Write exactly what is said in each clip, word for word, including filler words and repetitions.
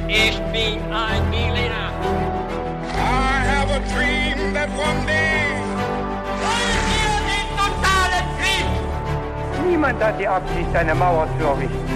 Ich bin ein Berliner. I have a dream that one day. Wollen wir den totalen Krieg? Niemand hat die Absicht, eine Mauer zu errichten.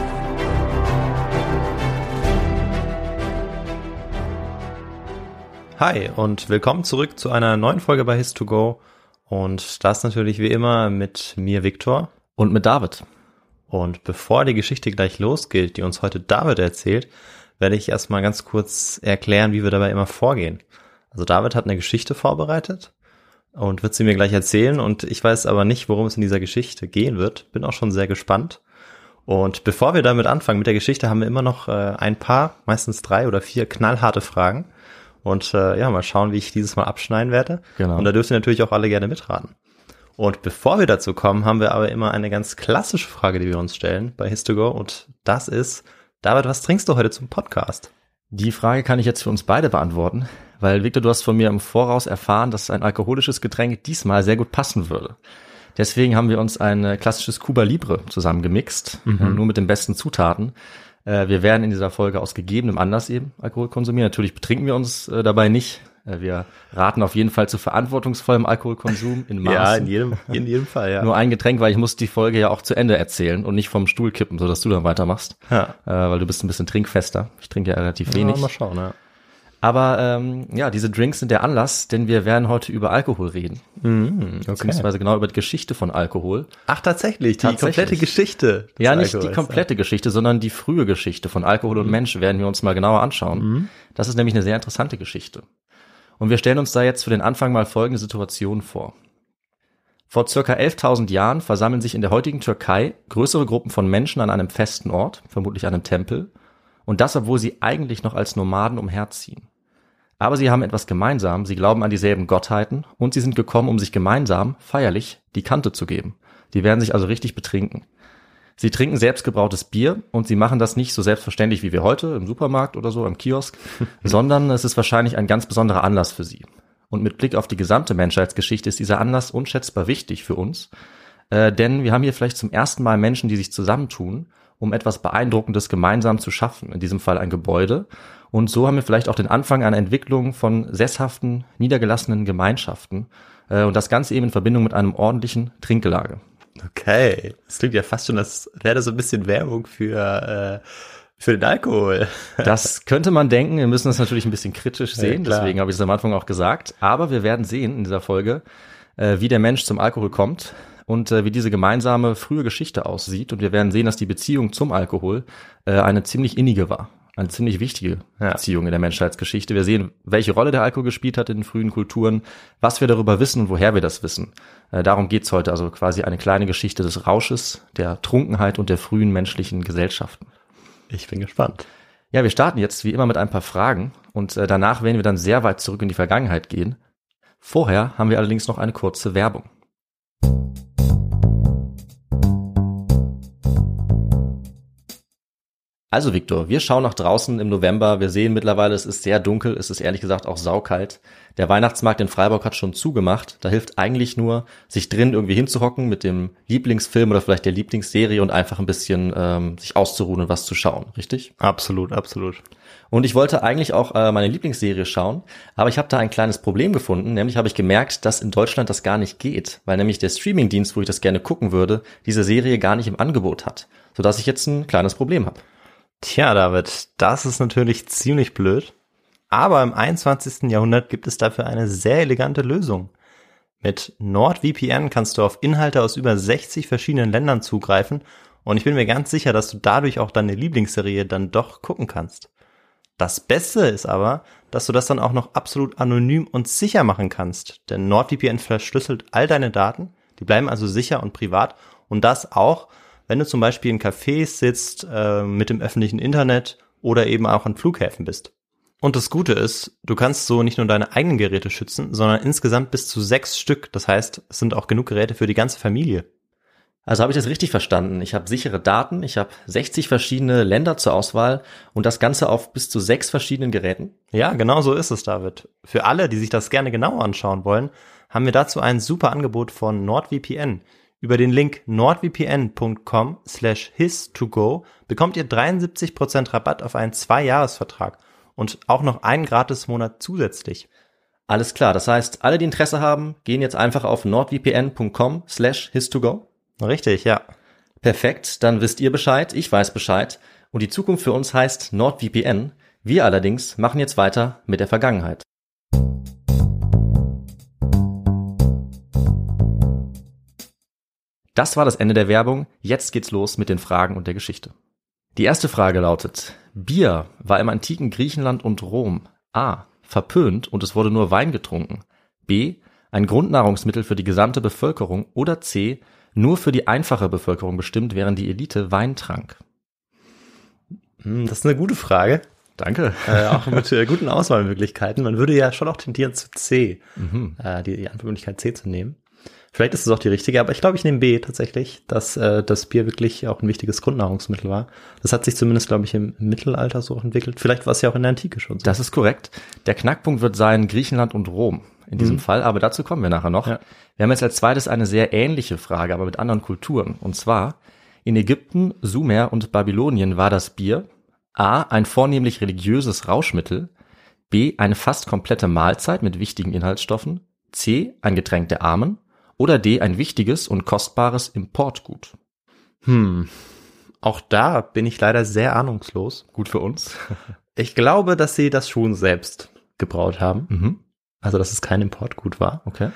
Hi und willkommen zurück zu einer neuen Folge bei His to Go. Und das natürlich wie immer mit mir, Viktor. Und mit David. Und bevor die Geschichte gleich losgeht, die uns heute David erzählt, werde ich erstmal ganz kurz erklären, wie wir dabei immer vorgehen. Also David hat eine Geschichte vorbereitet und wird sie mir gleich erzählen. Und ich weiß aber nicht, worum es in dieser Geschichte gehen wird. Bin auch schon sehr gespannt. Und bevor wir damit anfangen mit der Geschichte, haben wir immer noch äh, ein paar, meistens drei oder vier knallharte Fragen. Und äh, ja, mal schauen, wie ich dieses Mal abschneiden werde. Genau. Und da dürft ihr natürlich auch alle gerne mitraten. Und bevor wir dazu kommen, haben wir aber immer eine ganz klassische Frage, die wir uns stellen bei His to Go. Und das ist, David, was trinkst du heute zum Podcast? Die Frage kann ich jetzt für uns beide beantworten, weil Victor, du hast von mir im Voraus erfahren, dass ein alkoholisches Getränk diesmal sehr gut passen würde. Deswegen haben wir uns ein klassisches Cuba Libre zusammengemixt, mhm. nur mit den besten Zutaten. Wir werden in dieser Folge aus gegebenem Anlass eben Alkohol konsumieren. Natürlich betrinken wir uns äh, dabei nicht. Wir raten auf jeden Fall zu verantwortungsvollem Alkoholkonsum in Maßen. Ja, in jedem, in jedem Fall, ja. Nur ein Getränk, weil ich muss die Folge ja auch zu Ende erzählen und nicht vom Stuhl kippen, sodass du dann weitermachst. Ja. Äh, weil du bist ein bisschen trinkfester. Ich trinke ja relativ wenig. Ja, mal schauen, ja. Aber ähm, ja, diese Drinks sind der Anlass, denn wir werden heute über Alkohol reden. Mhm, okay. Beziehungsweise genau über die Geschichte von Alkohol. Ach, tatsächlich, die Tatsächlich. komplette Geschichte. Ja, nicht Alkohols, die komplette ja. Geschichte, sondern die frühe Geschichte von Alkohol und mhm. Mensch werden wir uns mal genauer anschauen. Mhm. Das ist nämlich eine sehr interessante Geschichte. Und wir stellen uns da jetzt für den Anfang mal folgende Situation vor. Vor circa elftausend Jahren versammeln sich in der heutigen Türkei größere Gruppen von Menschen an einem festen Ort, vermutlich einem Tempel, und das, obwohl sie eigentlich noch als Nomaden umherziehen. Aber sie haben etwas gemeinsam, sie glauben an dieselben Gottheiten und sie sind gekommen, um sich gemeinsam, feierlich, die Kante zu geben. Die werden sich also richtig betrinken. Sie trinken selbstgebrautes Bier und sie machen das nicht so selbstverständlich wie wir heute im Supermarkt oder so, im Kiosk, sondern es ist wahrscheinlich ein ganz besonderer Anlass für sie. Und mit Blick auf die gesamte Menschheitsgeschichte ist dieser Anlass unschätzbar wichtig für uns, äh, denn wir haben hier vielleicht zum ersten Mal Menschen, die sich zusammentun, um etwas Beeindruckendes gemeinsam zu schaffen, in diesem Fall ein Gebäude. Und so haben wir vielleicht auch den Anfang einer Entwicklung von sesshaften, niedergelassenen Gemeinschaften äh, und das Ganze eben in Verbindung mit einem ordentlichen Trinkgelage. Okay, das klingt ja fast schon, als wäre das so ein bisschen Werbung für äh, für den Alkohol. Das könnte man denken, wir müssen das natürlich ein bisschen kritisch sehen, ja, deswegen habe ich es am Anfang auch gesagt. Aber wir werden sehen in dieser Folge, äh, wie der Mensch zum Alkohol kommt und äh, wie diese gemeinsame frühe Geschichte aussieht. Und wir werden sehen, dass die Beziehung zum Alkohol äh, eine ziemlich innige war. Eine ziemlich wichtige ja. Beziehung in der Menschheitsgeschichte. Wir sehen, welche Rolle der Alkohol gespielt hat in den frühen Kulturen, was wir darüber wissen und woher wir das wissen. Äh, darum geht's heute, also quasi eine kleine Geschichte des Rausches, der Trunkenheit und der frühen menschlichen Gesellschaften. Ich bin gespannt. Ja, wir starten jetzt wie immer mit ein paar Fragen und äh, danach werden wir dann sehr weit zurück in die Vergangenheit gehen. Vorher haben wir allerdings noch eine kurze Werbung. Also Victor, wir schauen nach draußen im November, wir sehen mittlerweile, es ist sehr dunkel, es ist ehrlich gesagt auch saukalt. Der Weihnachtsmarkt in Freiburg hat schon zugemacht, da hilft eigentlich nur, sich drin irgendwie hinzuhocken mit dem Lieblingsfilm oder vielleicht der Lieblingsserie und einfach ein bisschen ähm, sich auszuruhen und was zu schauen, richtig? Absolut, absolut. Und ich wollte eigentlich auch äh, meine Lieblingsserie schauen, aber ich habe da ein kleines Problem gefunden, nämlich habe ich gemerkt, dass in Deutschland das gar nicht geht, weil nämlich der Streamingdienst, wo ich das gerne gucken würde, diese Serie gar nicht im Angebot hat, sodass ich jetzt ein kleines Problem habe. Tja, David, das ist natürlich ziemlich blöd, aber im einundzwanzigsten Jahrhundert gibt es dafür eine sehr elegante Lösung. Mit NordVPN kannst du auf Inhalte aus über sechzig verschiedenen Ländern zugreifen und ich bin mir ganz sicher, dass du dadurch auch deine Lieblingsserie dann doch gucken kannst. Das Beste ist aber, dass du das dann auch noch absolut anonym und sicher machen kannst, denn NordVPN verschlüsselt all deine Daten, die bleiben also sicher und privat und das auch, wenn du zum Beispiel in Cafés sitzt, äh, mit dem öffentlichen Internet oder eben auch an Flughäfen bist. Und das Gute ist, du kannst so nicht nur deine eigenen Geräte schützen, sondern insgesamt bis zu sechs Stück. Das heißt, es sind auch genug Geräte für die ganze Familie. Also habe ich das richtig verstanden? Ich habe sichere Daten, ich habe sechzig verschiedene Länder zur Auswahl und das Ganze auf bis zu sechs verschiedenen Geräten? Ja, genau so ist es, David. Für alle, die sich das gerne genauer anschauen wollen, haben wir dazu ein super Angebot von NordVPN. Über den Link nordvpn.com slash his2go bekommt ihr dreiundsiebzig Prozent Rabatt auf einen Zwei-Jahres-Vertrag und auch noch einen Gratis-Monat zusätzlich. Alles klar, das heißt, alle, die Interesse haben, gehen jetzt einfach auf nordvpn.com slash his2go. Richtig, ja. Perfekt, dann wisst ihr Bescheid, ich weiß Bescheid und die Zukunft für uns heißt NordVPN. Wir allerdings machen jetzt weiter mit der Vergangenheit. Das war das Ende der Werbung, jetzt geht's los mit den Fragen und der Geschichte. Die erste Frage lautet: Bier war im antiken Griechenland und Rom A. verpönt und es wurde nur Wein getrunken, B. ein Grundnahrungsmittel für die gesamte Bevölkerung oder C. nur für die einfache Bevölkerung bestimmt, während die Elite Wein trank? Das ist eine gute Frage. Danke. Äh, auch mit äh, guten Auswahlmöglichkeiten. Man würde ja schon auch tendieren zu C, Mhm. äh, die, die Antwortmöglichkeit C zu nehmen. Vielleicht ist es auch die richtige, aber ich glaube, ich nehme B tatsächlich, dass äh, das Bier wirklich auch ein wichtiges Grundnahrungsmittel war. Das hat sich zumindest, glaube ich, im Mittelalter so entwickelt. Vielleicht war es ja auch in der Antike schon so. Das ist korrekt. Der Knackpunkt wird sein Griechenland und Rom in diesem Mhm. Fall, aber dazu kommen wir nachher noch. Ja. Wir haben jetzt als zweites eine sehr ähnliche Frage, aber mit anderen Kulturen. Und zwar, in Ägypten, Sumer und Babylonien war das Bier A. ein vornehmlich religiöses Rauschmittel, B. eine fast komplette Mahlzeit mit wichtigen Inhaltsstoffen, C. ein Getränk der Armen oder D. ein wichtiges und kostbares Importgut. Hm. Auch da bin ich leider sehr ahnungslos. Gut für uns. Ich glaube, dass sie das schon selbst gebraut haben. Mhm. Also, dass es kein Importgut war. Okay.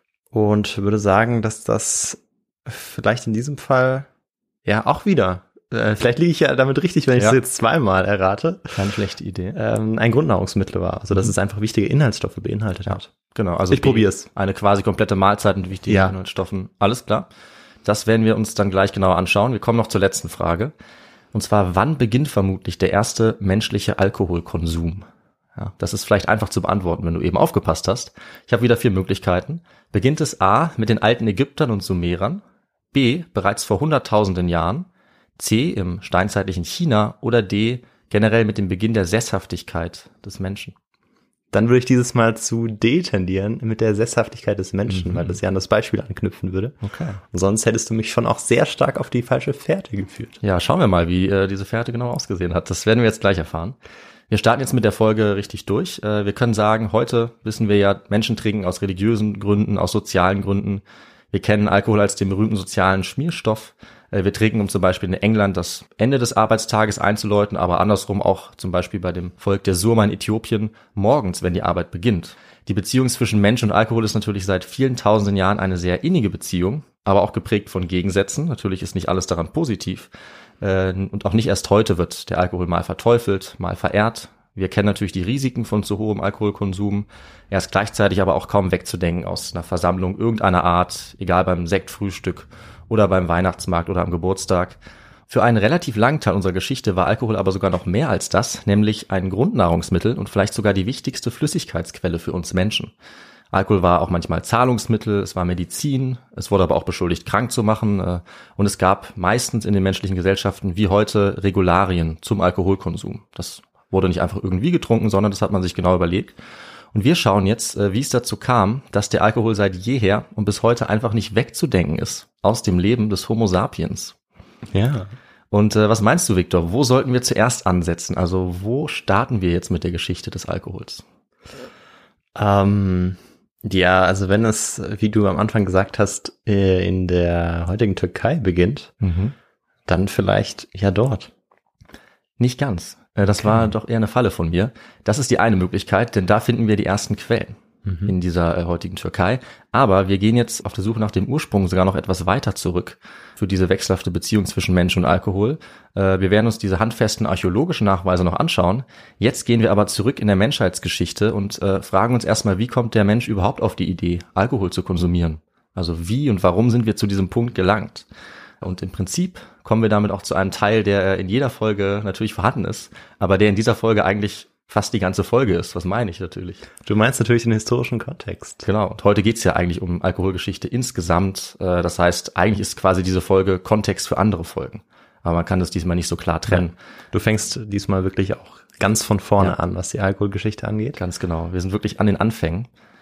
Und würde sagen, dass das vielleicht in diesem Fall, ja, auch wieder, äh, vielleicht liege ich ja damit richtig, wenn ich Ja. es jetzt zweimal errate, Keine schlechte Idee. ähm, ein Grundnahrungsmittel war. Also, dass Mhm. es einfach wichtige Inhaltsstoffe beinhaltet Ja. hat. Genau, also Ich B, probier's. Eine quasi komplette Mahlzeit mit wichtigen Ja. Inhaltsstoffen. Alles klar. Das werden wir uns dann gleich genauer anschauen. Wir kommen noch zur letzten Frage. Und zwar, wann beginnt vermutlich der erste menschliche Alkoholkonsum? Ja, das ist vielleicht einfach zu beantworten, wenn du eben aufgepasst hast. Ich habe wieder vier Möglichkeiten. Beginnt es A. mit den alten Ägyptern und Sumerern, B. bereits vor hunderttausenden Jahren, C. im steinzeitlichen China oder D. generell mit dem Beginn der Sesshaftigkeit des Menschen? Dann würde ich dieses Mal zu D tendieren mit der Sesshaftigkeit des Menschen, Mhm. weil das ja an das Beispiel anknüpfen würde. Okay. Und sonst hättest du mich schon auch sehr stark auf die falsche Fährte geführt. Ja, schauen wir mal, wie äh, diese Fährte genau ausgesehen hat. Das werden wir jetzt gleich erfahren. Wir starten jetzt mit der Folge richtig durch. Äh, wir können sagen, heute wissen wir ja, Menschen trinken aus religiösen Gründen, aus sozialen Gründen. Wir kennen Alkohol als den berühmten sozialen Schmierstoff. Äh, wir trinken, um zum Beispiel in England das Ende des Arbeitstages einzuläuten, aber andersrum auch zum Beispiel bei dem Volk der Surma in Äthiopien morgens, wenn die Arbeit beginnt. Die Beziehung zwischen Mensch und Alkohol ist natürlich seit vielen tausenden Jahren eine sehr innige Beziehung, aber auch geprägt von Gegensätzen. Natürlich ist nicht alles daran positiv. Äh, und auch nicht erst heute wird der Alkohol mal verteufelt, mal verehrt. Wir kennen natürlich die Risiken von zu hohem Alkoholkonsum. Er ist gleichzeitig aber auch kaum wegzudenken aus einer Versammlung irgendeiner Art, egal beim Sektfrühstück oder beim Weihnachtsmarkt oder am Geburtstag. Für einen relativ langen Teil unserer Geschichte war Alkohol aber sogar noch mehr als das, nämlich ein Grundnahrungsmittel und vielleicht sogar die wichtigste Flüssigkeitsquelle für uns Menschen. Alkohol war auch manchmal Zahlungsmittel, es war Medizin, es wurde aber auch beschuldigt, krank zu machen, äh, und es gab meistens in den menschlichen Gesellschaften wie heute Regularien zum Alkoholkonsum. Das wurde nicht einfach irgendwie getrunken, sondern das hat man sich genau überlegt. Und wir schauen jetzt, äh, wie es dazu kam, dass der Alkohol seit jeher und bis heute einfach nicht wegzudenken ist aus dem Leben des Homo sapiens. Ja. Und äh, was meinst du, Viktor? Wo sollten wir zuerst ansetzen? Also wo starten wir jetzt mit der Geschichte des Alkohols? Ähm, ja, also wenn es, wie du am Anfang gesagt hast, äh, in der heutigen Türkei beginnt, Mhm. dann vielleicht ja dort. Nicht ganz. Äh, Das war doch eher eine Falle von mir. Das ist die eine Möglichkeit, denn da finden wir die ersten Quellen in dieser äh, heutigen Türkei. Aber wir gehen jetzt auf der Suche nach dem Ursprung sogar noch etwas weiter zurück für diese wechselhafte Beziehung zwischen Mensch und Alkohol. Äh, wir werden uns diese handfesten archäologischen Nachweise noch anschauen. Jetzt gehen wir aber zurück in der Menschheitsgeschichte und äh, fragen uns erstmal, wie kommt der Mensch überhaupt auf die Idee, Alkohol zu konsumieren? Also wie und warum sind wir zu diesem Punkt gelangt? Und im Prinzip kommen wir damit auch zu einem Teil, der in jeder Folge natürlich vorhanden ist, aber der in dieser Folge eigentlich fast die ganze Folge ist. Was meine ich natürlich? Du meinst natürlich den historischen Kontext. Genau. Und heute geht's ja eigentlich um Alkoholgeschichte insgesamt. Äh, Das heißt, eigentlich ist quasi diese Folge Kontext für andere Folgen. Aber man kann das diesmal nicht so klar trennen. Du fängst diesmal wirklich auch ganz von vorne Ja. an, was die Alkoholgeschichte angeht. Ganz genau. Wir sind wirklich an den Anfängen.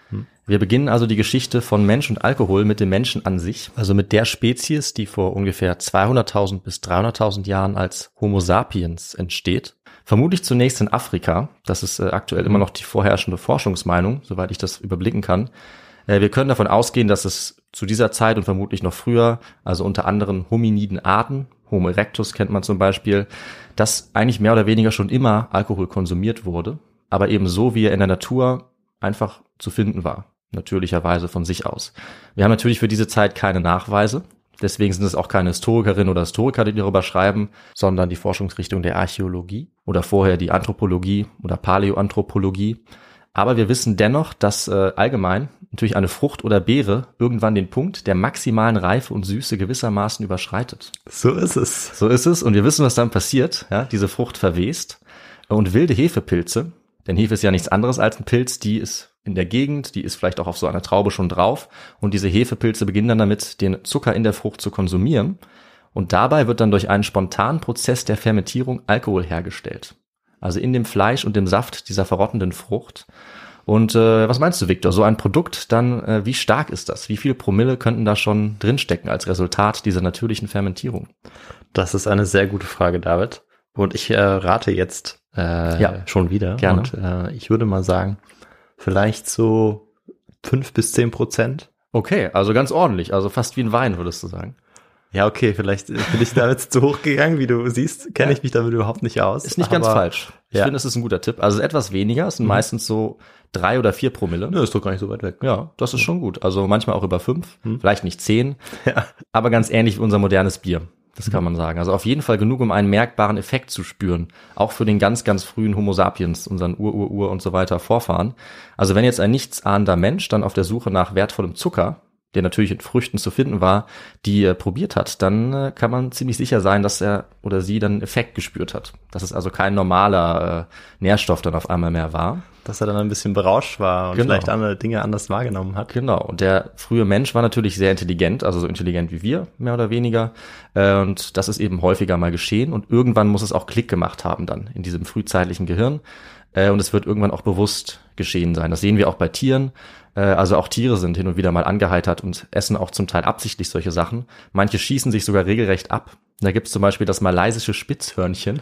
Wir beginnen also die Geschichte von Mensch und Alkohol mit dem Menschen an sich, also mit der Spezies, die vor ungefähr zweihunderttausend bis dreihunderttausend Jahren als Homo sapiens entsteht. Vermutlich zunächst in Afrika. Das ist äh, aktuell immer noch die vorherrschende Forschungsmeinung, soweit ich das überblicken kann. Äh, wir können davon ausgehen, dass es zu dieser Zeit und vermutlich noch früher, also unter anderen hominiden Arten, Homo erectus kennt man zum Beispiel, dass eigentlich mehr oder weniger schon immer Alkohol konsumiert wurde, aber eben so, wie er in der Natur einfach zu finden war, natürlicherweise von sich aus. Wir haben natürlich für diese Zeit keine Nachweise, deswegen sind es auch keine Historikerinnen oder Historiker, die darüber schreiben, sondern die Forschungsrichtung der Archäologie oder vorher die Anthropologie oder Paläoanthropologie. Aber wir wissen dennoch, dass äh, allgemein natürlich eine Frucht oder Beere irgendwann den Punkt der maximalen Reife und Süße gewissermaßen überschreitet. So ist es. So ist es und wir wissen, was dann passiert. Ja, diese Frucht verwest und wilde Hefepilze, denn Hefe ist ja nichts anderes als ein Pilz, die ist in der Gegend, die ist vielleicht auch auf so einer Traube schon drauf und diese Hefepilze beginnen dann damit, den Zucker in der Frucht zu konsumieren und dabei wird dann durch einen spontanen Prozess der Fermentierung Alkohol hergestellt. Also in dem Fleisch und dem Saft dieser verrottenden Frucht. Und äh, was meinst du, Victor? So ein Produkt, dann äh, wie stark ist das? Wie viel Promille könnten da schon drinstecken als Resultat dieser natürlichen Fermentierung? Das ist eine sehr gute Frage, David. Und ich äh, rate jetzt äh, ja, schon wieder. Gerne. Und äh, ich würde mal sagen, vielleicht so fünf bis zehn Prozent. Okay, also ganz ordentlich. Also fast wie ein Wein, würdest du sagen. Ja, okay, vielleicht bin ich da jetzt zu hoch gegangen, wie du siehst, kenne ich mich damit überhaupt nicht aus. Ist nicht ganz falsch. Ich ja. finde, es ist ein guter Tipp. Also etwas weniger, es sind mhm. meistens so drei oder vier Promille. Nö, ist doch gar nicht so weit weg. Ja, das ist schon gut. Also manchmal auch über fünf, mhm. vielleicht nicht zehn, ja. aber ganz ähnlich wie unser modernes Bier. Das kann man sagen. Also auf jeden Fall genug, um einen merkbaren Effekt zu spüren. Auch für den ganz, ganz frühen Homo sapiens, unseren Ur-Ur-Ur und so weiter Vorfahren. Also wenn jetzt ein nichtsahnender Mensch dann auf der Suche nach wertvollem Zucker, der natürlich in Früchten zu finden war, die er probiert hat, dann äh, kann man ziemlich sicher sein, dass er oder sie dann einen Effekt gespürt hat. Dass es also kein normaler äh, Nährstoff dann auf einmal mehr war. Dass er dann ein bisschen berauscht war und genau. vielleicht andere Dinge anders wahrgenommen hat. Genau. Und der frühe Mensch war natürlich sehr intelligent, also so intelligent wie wir, mehr oder weniger. Äh, und das ist eben häufiger mal geschehen. Und irgendwann muss es auch Klick gemacht haben dann in diesem frühzeitlichen Gehirn. Äh, und es wird irgendwann auch bewusst geschehen sein. Das sehen wir auch bei Tieren. Also auch Tiere sind hin und wieder mal angeheitert und essen auch zum Teil absichtlich solche Sachen. Manche schießen sich sogar regelrecht ab. Da gibt es zum Beispiel das malaysische Spitzhörnchen.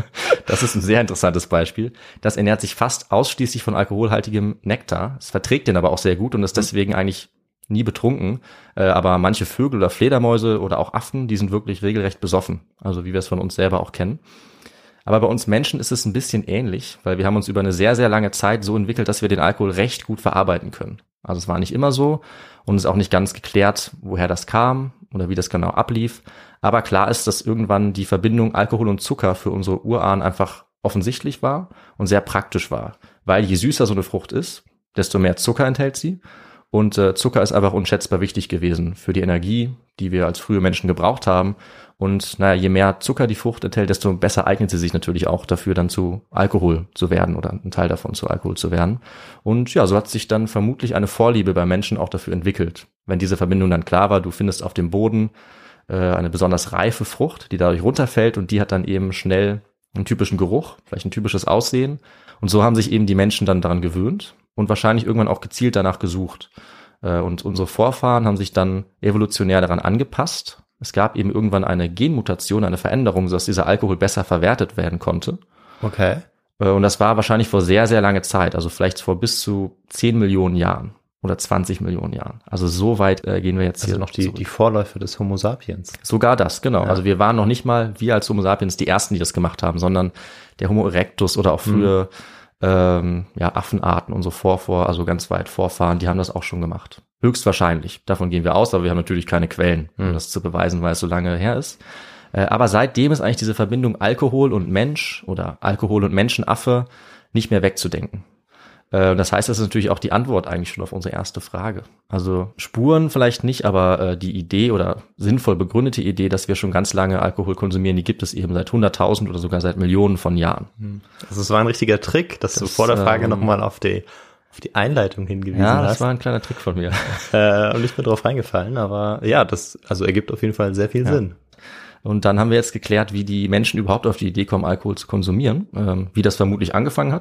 Das ist ein sehr interessantes Beispiel. Das ernährt sich fast ausschließlich von alkoholhaltigem Nektar. Es verträgt den aber auch sehr gut und ist deswegen eigentlich nie betrunken. Aber manche Vögel oder Fledermäuse oder auch Affen, die sind wirklich regelrecht besoffen. Also wie wir es von uns selber auch kennen. Aber bei uns Menschen ist es ein bisschen ähnlich, weil wir haben uns über eine sehr, sehr lange Zeit so entwickelt, dass wir den Alkohol recht gut verarbeiten können. Also es war nicht immer so und es ist auch nicht ganz geklärt, woher das kam oder wie das genau ablief. Aber klar ist, dass irgendwann die Verbindung Alkohol und Zucker für unsere Urahnen einfach offensichtlich war und sehr praktisch war. Weil je süßer so eine Frucht ist, desto mehr Zucker enthält sie. Und äh, Zucker ist einfach unschätzbar wichtig gewesen für die Energie, die wir als frühe Menschen gebraucht haben. Und naja, je mehr Zucker die Frucht enthält, desto besser eignet sie sich natürlich auch dafür, dann zu Alkohol zu werden oder ein Teil davon zu Alkohol zu werden. Und ja, so hat sich dann vermutlich eine Vorliebe bei Menschen auch dafür entwickelt. Wenn diese Verbindung dann klar war, du findest auf dem Boden äh, eine besonders reife Frucht, die dadurch runterfällt und die hat dann eben schnell einen typischen Geruch, vielleicht ein typisches Aussehen. Und so haben sich eben die Menschen dann daran gewöhnt und wahrscheinlich irgendwann auch gezielt danach gesucht. Und unsere Vorfahren haben sich dann evolutionär daran angepasst. Es gab eben irgendwann eine Genmutation, eine Veränderung, sodass dieser Alkohol besser verwertet werden konnte. Okay. Und das war wahrscheinlich vor sehr, sehr lange Zeit, also vielleicht vor bis zu zehn Millionen Jahren oder zwanzig Millionen Jahren. Also so weit äh, gehen wir jetzt also hier noch die, zurück. die Vorläufer des Homo sapiens. Sogar das, genau. Ja. Also wir waren noch nicht mal, wir als Homo sapiens, die Ersten, die das gemacht haben, sondern der Homo erectus oder auch frühe mhm. ähm, ja, Affenarten, unsere Vorvor, also ganz weit Vorfahren, die haben das auch schon gemacht. Höchstwahrscheinlich. Davon gehen wir aus, aber wir haben natürlich keine Quellen, um mhm. das zu beweisen, weil es so lange her ist. Äh, aber seitdem ist eigentlich diese Verbindung Alkohol und Mensch oder Alkohol und Menschenaffe nicht mehr wegzudenken. Äh, das heißt, das ist natürlich auch die Antwort eigentlich schon auf unsere erste Frage. Also Spuren vielleicht nicht, aber äh, die Idee oder sinnvoll begründete Idee, dass wir schon ganz lange Alkohol konsumieren, die gibt es eben seit hunderttausend oder sogar seit Millionen von Jahren. Also es war ein richtiger Trick, dass das, du vor der Frage ähm, nochmal auf die auf die Einleitung hingewiesen ja, hast. Ja, das war ein kleiner Trick von mir. äh, und nicht mehr drauf reingefallen, aber ja, das also ergibt auf jeden Fall sehr viel ja. Sinn. Und dann haben wir jetzt geklärt, wie die Menschen überhaupt auf die Idee kommen, Alkohol zu konsumieren, ähm, wie das vermutlich angefangen hat.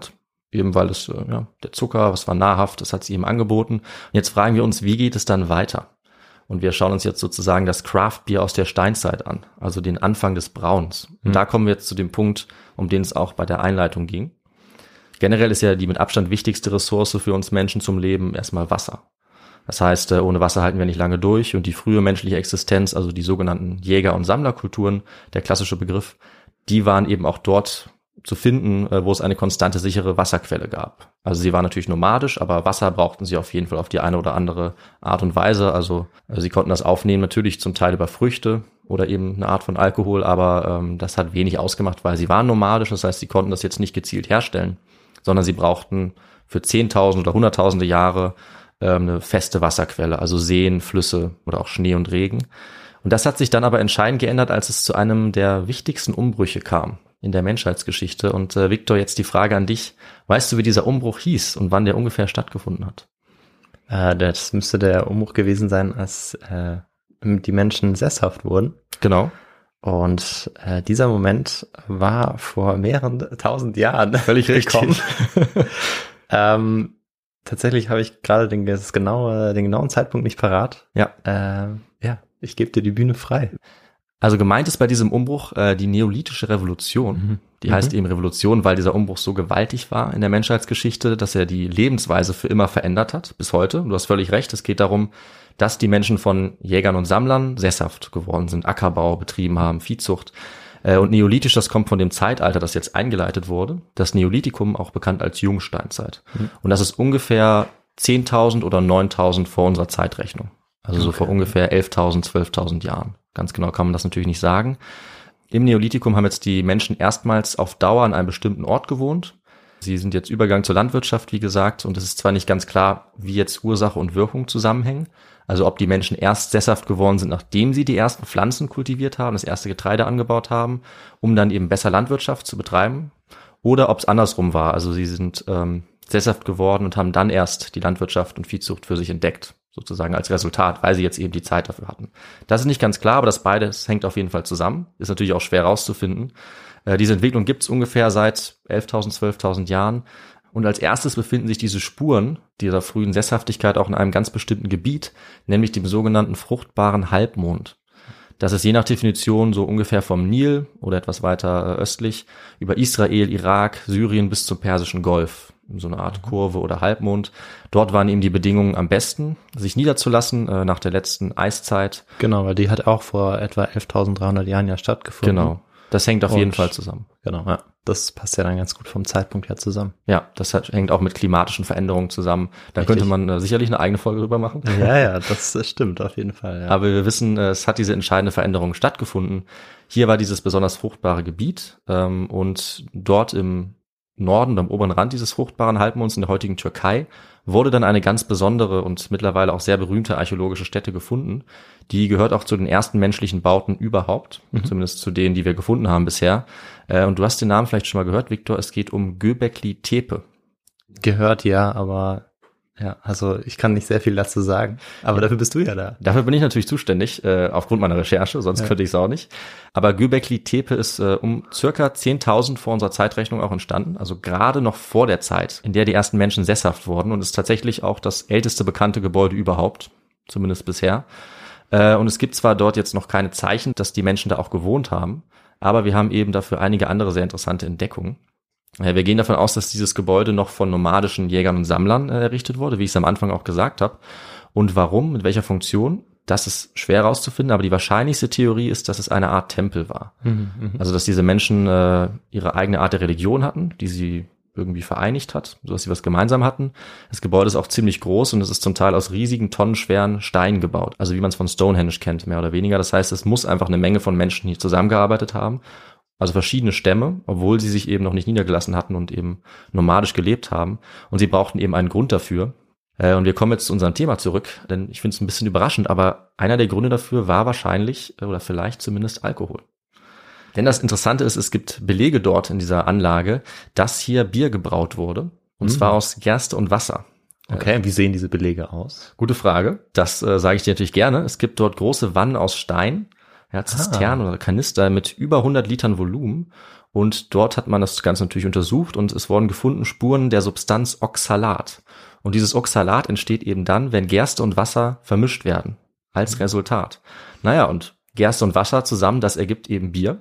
eben weil es, äh, ja, der Zucker, was war nahrhaft, das hat sie ihm angeboten. Und jetzt fragen wir uns, wie geht es dann weiter? Und wir schauen uns jetzt sozusagen das Craft-Bier aus der Steinzeit an, also den Anfang des Brauens. Und mhm. da kommen wir jetzt zu dem Punkt, um den es auch bei der Einleitung ging. Generell ist ja die mit Abstand wichtigste Ressource für uns Menschen zum Leben erstmal Wasser. Das heißt, ohne Wasser halten wir nicht lange durch und die frühe menschliche Existenz, also die sogenannten Jäger- und Sammlerkulturen, der klassische Begriff, die waren eben auch dort zu finden, wo es eine konstante, sichere Wasserquelle gab. Also sie waren natürlich nomadisch, aber Wasser brauchten sie auf jeden Fall auf die eine oder andere Art und Weise. Also, also sie konnten das aufnehmen, natürlich zum Teil über Früchte oder eben eine Art von Alkohol, aber ähm, das hat wenig ausgemacht, weil sie waren nomadisch, das heißt, sie konnten das jetzt nicht gezielt herstellen, sondern sie brauchten für Zehntausende oder Hunderttausende Jahre ähm, eine feste Wasserquelle, also Seen, Flüsse oder auch Schnee und Regen. Und das hat sich dann aber entscheidend geändert, als es zu einem der wichtigsten Umbrüche kam in der Menschheitsgeschichte. Und äh, Victor, jetzt die Frage an dich. Weißt du, wie dieser Umbruch hieß und wann der ungefähr stattgefunden hat? Äh, das müsste der Umbruch gewesen sein, als äh, die Menschen sesshaft wurden. Genau. Und äh, dieser Moment war vor mehreren tausend Jahren völlig gekommen. ähm, tatsächlich habe ich gerade den, das genaue, den genauen Zeitpunkt nicht parat. Ja. Äh, ja, ich gebe dir die Bühne frei. Also gemeint ist bei diesem Umbruch äh, die neolithische Revolution. Mhm. Die mhm. heißt eben Revolution, weil dieser Umbruch so gewaltig war in der Menschheitsgeschichte, dass er die Lebensweise für immer verändert hat, bis heute. Du hast völlig recht, es geht darum, dass die Menschen von Jägern und Sammlern sesshaft geworden sind, Ackerbau betrieben haben, Viehzucht. Äh, und neolithisch, das kommt von dem Zeitalter, das jetzt eingeleitet wurde. Das Neolithikum, auch bekannt als Jungsteinzeit. Mhm. Und das ist ungefähr zehntausend oder neuntausend vor unserer Zeitrechnung. Also so okay. vor ungefähr elftausend, zwölftausend Jahren. Ganz genau kann man das natürlich nicht sagen. Im Neolithikum haben jetzt die Menschen erstmals auf Dauer an einem bestimmten Ort gewohnt. Sie sind jetzt Übergang zur Landwirtschaft, wie gesagt, und es ist zwar nicht ganz klar, wie jetzt Ursache und Wirkung zusammenhängen. Also ob die Menschen erst sesshaft geworden sind, nachdem sie die ersten Pflanzen kultiviert haben, das erste Getreide angebaut haben, um dann eben besser Landwirtschaft zu betreiben, oder ob es andersrum war. Also sie sind ähm, sesshaft geworden und haben dann erst die Landwirtschaft und Viehzucht für sich entdeckt, sozusagen als Resultat, weil sie jetzt eben die Zeit dafür hatten. Das ist nicht ganz klar, aber das beides hängt auf jeden Fall zusammen. Ist natürlich auch schwer rauszufinden. Äh, diese Entwicklung gibt es ungefähr seit elftausend, zwölftausend Jahren. Und als erstes befinden sich diese Spuren dieser frühen Sesshaftigkeit auch in einem ganz bestimmten Gebiet, nämlich dem sogenannten fruchtbaren Halbmond. Das ist je nach Definition so ungefähr vom Nil oder etwas weiter äh, östlich über Israel, Irak, Syrien bis zum Persischen Golf. So eine Art Kurve oder Halbmond. Dort waren eben die Bedingungen am besten, sich niederzulassen äh, nach der letzten Eiszeit. Genau, weil die hat auch vor etwa elftausenddreihundert Jahren ja stattgefunden. Genau, das hängt auf Und, jeden Fall zusammen. Genau, ja. Das passt ja dann ganz gut vom Zeitpunkt her zusammen. Ja, das hat, hängt auch mit klimatischen Veränderungen zusammen. Da Richtig. könnte man äh, sicherlich eine eigene Folge drüber machen. Ja, ja, das, das stimmt auf jeden Fall. Ja. Aber wir wissen, äh, es hat diese entscheidende Veränderung stattgefunden. Hier war dieses besonders fruchtbare Gebiet ähm, und dort im Norden, am oberen Rand dieses fruchtbaren Halbmonds in der heutigen Türkei, wurde dann eine ganz besondere und mittlerweile auch sehr berühmte archäologische Stätte gefunden. Die gehört auch zu den ersten menschlichen Bauten überhaupt, mhm. zumindest zu denen, die wir gefunden haben bisher. Und du hast den Namen vielleicht schon mal gehört, Victor, es geht um Göbekli Tepe. Gehört, ja, aber ja, also ich kann nicht sehr viel dazu sagen, aber ja. dafür bist du ja da. Dafür bin ich natürlich zuständig, äh, aufgrund meiner Recherche, sonst ja. könnte ich es auch nicht. Aber Göbekli Tepe ist äh, um circa zehntausend vor unserer Zeitrechnung auch entstanden, also gerade noch vor der Zeit, in der die ersten Menschen sesshaft wurden und ist tatsächlich auch das älteste bekannte Gebäude überhaupt, zumindest bisher. Äh, und es gibt zwar dort jetzt noch keine Zeichen, dass die Menschen da auch gewohnt haben, aber wir haben eben dafür einige andere sehr interessante Entdeckungen. Wir gehen davon aus, dass dieses Gebäude noch von nomadischen Jägern und Sammlern äh, errichtet wurde, wie ich es am Anfang auch gesagt habe. Und warum, mit welcher Funktion, das ist schwer herauszufinden, aber die wahrscheinlichste Theorie ist, dass es eine Art Tempel war. Mhm, also dass diese Menschen äh, ihre eigene Art der Religion hatten, die sie irgendwie vereinigt hat, sodass sie was gemeinsam hatten. Das Gebäude ist auch ziemlich groß und es ist zum Teil aus riesigen, tonnenschweren Steinen gebaut, also wie man es von Stonehenge kennt, mehr oder weniger. Das heißt, es muss einfach eine Menge von Menschen hier zusammengearbeitet haben. Also verschiedene Stämme, obwohl sie sich eben noch nicht niedergelassen hatten und eben nomadisch gelebt haben. Und sie brauchten eben einen Grund dafür. Und wir kommen jetzt zu unserem Thema zurück, denn ich finde es ein bisschen überraschend, aber einer der Gründe dafür war wahrscheinlich oder vielleicht zumindest Alkohol. Denn das Interessante ist, es gibt Belege dort in dieser Anlage, dass hier Bier gebraut wurde. Und mhm. zwar aus Gerste und Wasser. Okay, wie sehen diese Belege aus? Gute Frage. Das äh, sage ich dir natürlich gerne. Es gibt dort große Wannen aus Stein, ja, Zisternen ah. oder Kanister mit über hundert Litern Volumen Und dort hat man das Ganze natürlich untersucht und es wurden gefunden Spuren der Substanz Oxalat. Und dieses Oxalat entsteht eben dann, wenn Gerste und Wasser vermischt werden, als Resultat. Naja, und Gerste und Wasser zusammen, das ergibt eben Bier.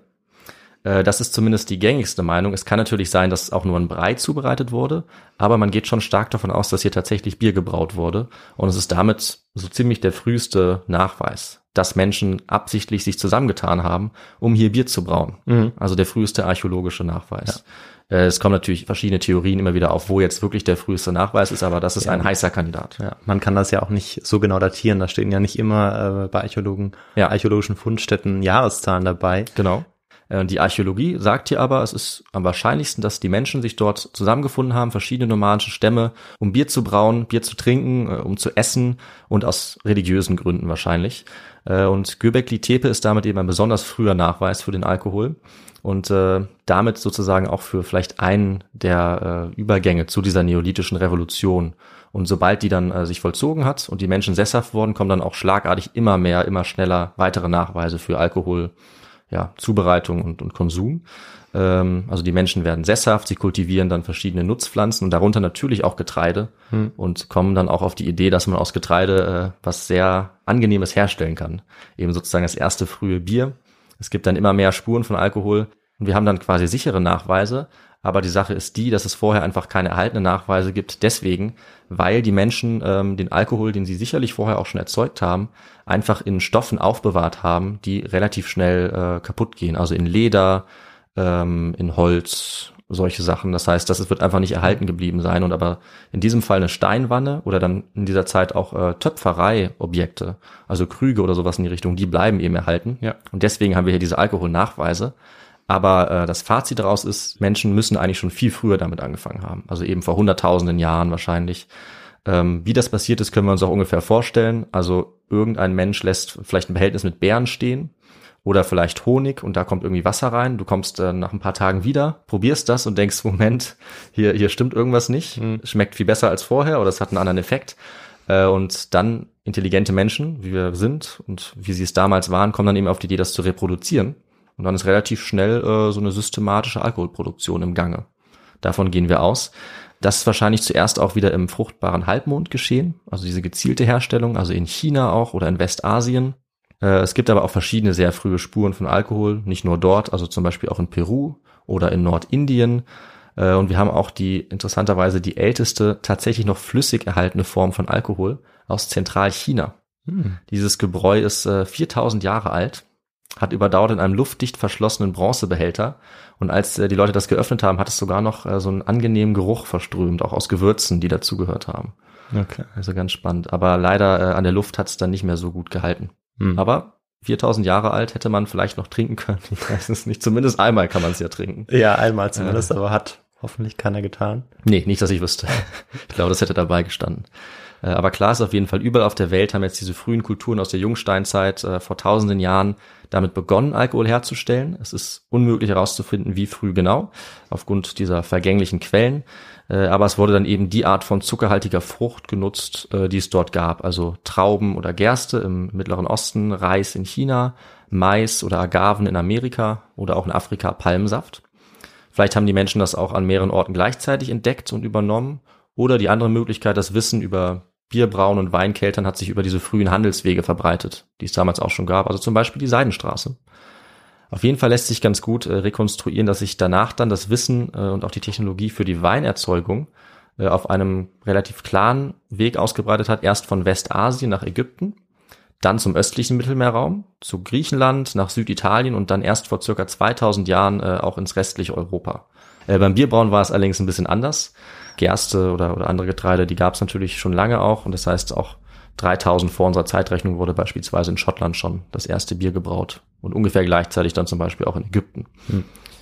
Das ist zumindest die gängigste Meinung. Es kann natürlich sein, dass auch nur ein Brei zubereitet wurde, aber man geht schon stark davon aus, dass hier tatsächlich Bier gebraut wurde. Und es ist damit so ziemlich der früheste Nachweis, dass Menschen absichtlich sich zusammengetan haben, um hier Bier zu brauen. Mhm. Also der früheste archäologische Nachweis. Ja. Es kommen natürlich verschiedene Theorien immer wieder auf, wo jetzt wirklich der früheste Nachweis ist, aber das ist ja ein heißer Kandidat. Ja, man kann das ja auch nicht so genau datieren. Da stehen ja nicht immer äh, bei Archäologen, ja. archäologischen Fundstätten Jahreszahlen dabei. Genau. Die Archäologie sagt hier aber, es ist am wahrscheinlichsten, dass die Menschen sich dort zusammengefunden haben, verschiedene nomadische Stämme, um Bier zu brauen, Bier zu trinken, um zu essen und aus religiösen Gründen wahrscheinlich. Und Göbekli Tepe ist damit eben ein besonders früher Nachweis für den Alkohol und äh, damit sozusagen auch für vielleicht einen der äh, Übergänge zu dieser neolithischen Revolution. Und sobald die dann äh, sich vollzogen hat und die Menschen sesshaft wurden, kommen dann auch schlagartig immer mehr, immer schneller weitere Nachweise für Alkohol, ja, Zubereitung und, und Konsum. Ähm, also die Menschen werden sesshaft, sie kultivieren dann verschiedene Nutzpflanzen und darunter natürlich auch Getreide hm. und kommen dann auch auf die Idee, dass man aus Getreide äh, was sehr Angenehmes herstellen kann. Eben sozusagen das erste frühe Bier. Es gibt dann immer mehr Spuren von Alkohol und wir haben dann quasi sichere Nachweise. Aber die Sache ist die, dass es vorher einfach keine erhaltenen Nachweise gibt. Deswegen, weil die Menschen ähm, den Alkohol, den sie sicherlich vorher auch schon erzeugt haben, einfach in Stoffen aufbewahrt haben, die relativ schnell äh, kaputt gehen. Also in Leder, ähm, in Holz, solche Sachen. Das heißt, das wird einfach nicht erhalten geblieben sein. Und aber in diesem Fall eine Steinwanne oder dann in dieser Zeit auch äh, Töpferei-Objekte, also Krüge oder sowas in die Richtung, die bleiben eben erhalten. Ja. Und deswegen haben wir hier diese Alkoholnachweise. Aber äh, das Fazit daraus ist, Menschen müssen eigentlich schon viel früher damit angefangen haben. Also eben vor hunderttausenden Jahren wahrscheinlich. Ähm, wie das passiert ist, können wir uns auch ungefähr vorstellen. Also irgendein Mensch lässt vielleicht ein Behältnis mit Beeren stehen oder vielleicht Honig und da kommt irgendwie Wasser rein. Du kommst äh, nach ein paar Tagen wieder, probierst das und denkst, Moment, hier hier stimmt irgendwas nicht. Mhm. Schmeckt viel besser als vorher oder es hat einen anderen Effekt. Äh, und dann intelligente Menschen, wie wir sind und wie sie es damals waren, kommen dann eben auf die Idee, das zu reproduzieren. Und dann ist relativ schnell äh, so eine systematische Alkoholproduktion im Gange. Davon gehen wir aus. Das ist wahrscheinlich zuerst auch wieder im fruchtbaren Halbmond geschehen, also diese gezielte Herstellung, also in China auch oder in Westasien. Äh, es gibt aber auch verschiedene sehr frühe Spuren von Alkohol, nicht nur dort, also zum Beispiel auch in Peru oder in Nordindien. Äh, und wir haben auch die interessanterweise die älteste tatsächlich noch flüssig erhaltene Form von Alkohol aus Zentralchina. Hm. Dieses Gebräu ist äh, viertausend Jahre alt. Hat überdauert in einem luftdicht verschlossenen Bronzebehälter. Und als äh, die Leute das geöffnet haben, hat es sogar noch äh, so einen angenehmen Geruch verströmt, auch aus Gewürzen, die dazugehört haben. Okay. Also ganz spannend. Aber leider äh, an der Luft hat es dann nicht mehr so gut gehalten. Hm. Aber viertausend Jahre alt hätte man vielleicht noch trinken können. Ich weiß es nicht. Zumindest einmal kann man es ja trinken. Ja, einmal zumindest, äh, aber hat hoffentlich keiner getan. Nee, nicht, dass ich wüsste. Ich glaube, das hätte dabei gestanden. Aber klar ist auf jeden Fall, überall auf der Welt haben jetzt diese frühen Kulturen aus der Jungsteinzeit äh, vor tausenden Jahren damit begonnen, Alkohol herzustellen. Es ist unmöglich herauszufinden, wie früh genau, aufgrund dieser vergänglichen Quellen. Äh, aber es wurde dann eben die Art von zuckerhaltiger Frucht genutzt, äh, die es dort gab. Also Trauben oder Gerste im Mittleren Osten, Reis in China, Mais oder Agaven in Amerika oder auch in Afrika Palmsaft. Vielleicht haben die Menschen das auch an mehreren Orten gleichzeitig entdeckt und übernommen. Oder die andere Möglichkeit, das Wissen über Bierbrauen und Weinkeltern hat sich über diese frühen Handelswege verbreitet, die es damals auch schon gab, also zum Beispiel die Seidenstraße. Auf jeden Fall lässt sich ganz gut äh, rekonstruieren, dass sich danach dann das Wissen äh, und auch die Technologie für die Weinerzeugung äh, auf einem relativ klaren Weg ausgebreitet hat, erst von Westasien nach Ägypten, dann zum östlichen Mittelmeerraum, zu Griechenland, nach Süditalien und dann erst vor circa zweitausend Jahren äh, auch ins restliche Europa. Äh, beim Bierbrauen war es allerdings ein bisschen anders. Gerste oder, oder andere Getreide, die gab es natürlich schon lange auch. Und das heißt, auch dreitausend vor unserer Zeitrechnung wurde beispielsweise in Schottland schon das erste Bier gebraut. Und ungefähr gleichzeitig dann zum Beispiel auch in Ägypten. Hm.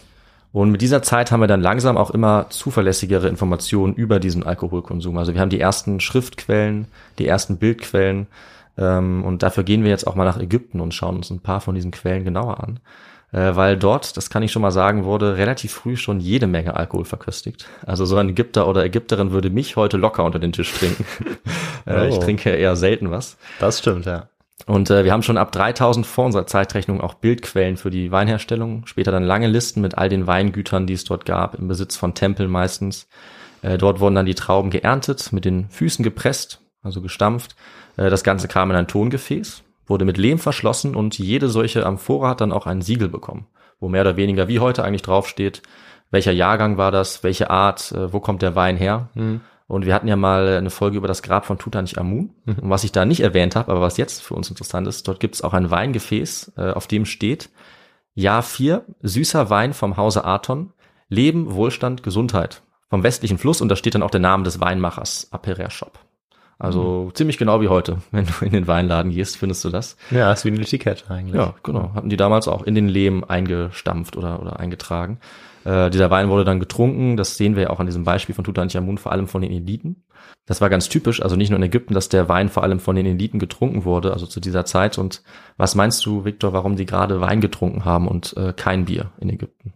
Und mit dieser Zeit haben wir dann langsam auch immer zuverlässigere Informationen über diesen Alkoholkonsum. Also wir haben die ersten Schriftquellen, die ersten Bildquellen. Ähm, und dafür gehen wir jetzt auch mal nach Ägypten und schauen uns ein paar von diesen Quellen genauer an. Weil dort, das kann ich schon mal sagen, wurde relativ früh schon jede Menge Alkohol verköstigt. Also so ein Ägypter oder Ägypterin würde mich heute locker unter den Tisch trinken. Oh. Ich trinke eher selten was. Das stimmt, ja. Und äh, wir haben schon ab dreitausend vor unserer Zeitrechnung auch Bildquellen für die Weinherstellung. Später dann lange Listen mit all den Weingütern, die es dort gab, im Besitz von Tempeln meistens. Äh, dort wurden dann die Trauben geerntet, mit den Füßen gepresst, also gestampft. Äh, das Ganze kam in ein Tongefäß, wurde mit Lehm verschlossen und jede solche Amphora hat dann auch ein Siegel bekommen, wo mehr oder weniger wie heute eigentlich draufsteht, welcher Jahrgang war das, welche Art, äh, wo kommt der Wein her. Mhm. Und wir hatten ja mal eine Folge über das Grab von Tutanchamun. Mhm. Und was ich da nicht erwähnt habe, aber was jetzt für uns interessant ist, dort gibt es auch ein Weingefäß, äh, auf dem steht, Jahr vier, süßer Wein vom Hause Aton, Leben, Wohlstand, Gesundheit. Vom westlichen Fluss, und da steht dann auch der Name des Weinmachers, Aperer Shop. Also mhm. ziemlich genau wie heute, wenn du in den Weinladen gehst, findest du das. Ja, ist wie ein Etikett eigentlich. Ja, genau. Hatten die damals auch in den Lehm eingestampft oder oder eingetragen. Äh, dieser Wein wurde dann getrunken, das sehen wir ja auch an diesem Beispiel von Tutanchamun, vor allem von den Eliten. Das war ganz typisch, also nicht nur in Ägypten, dass der Wein vor allem von den Eliten getrunken wurde, also zu dieser Zeit. Und was meinst du, Victor, warum die gerade Wein getrunken haben und äh, kein Bier in Ägypten?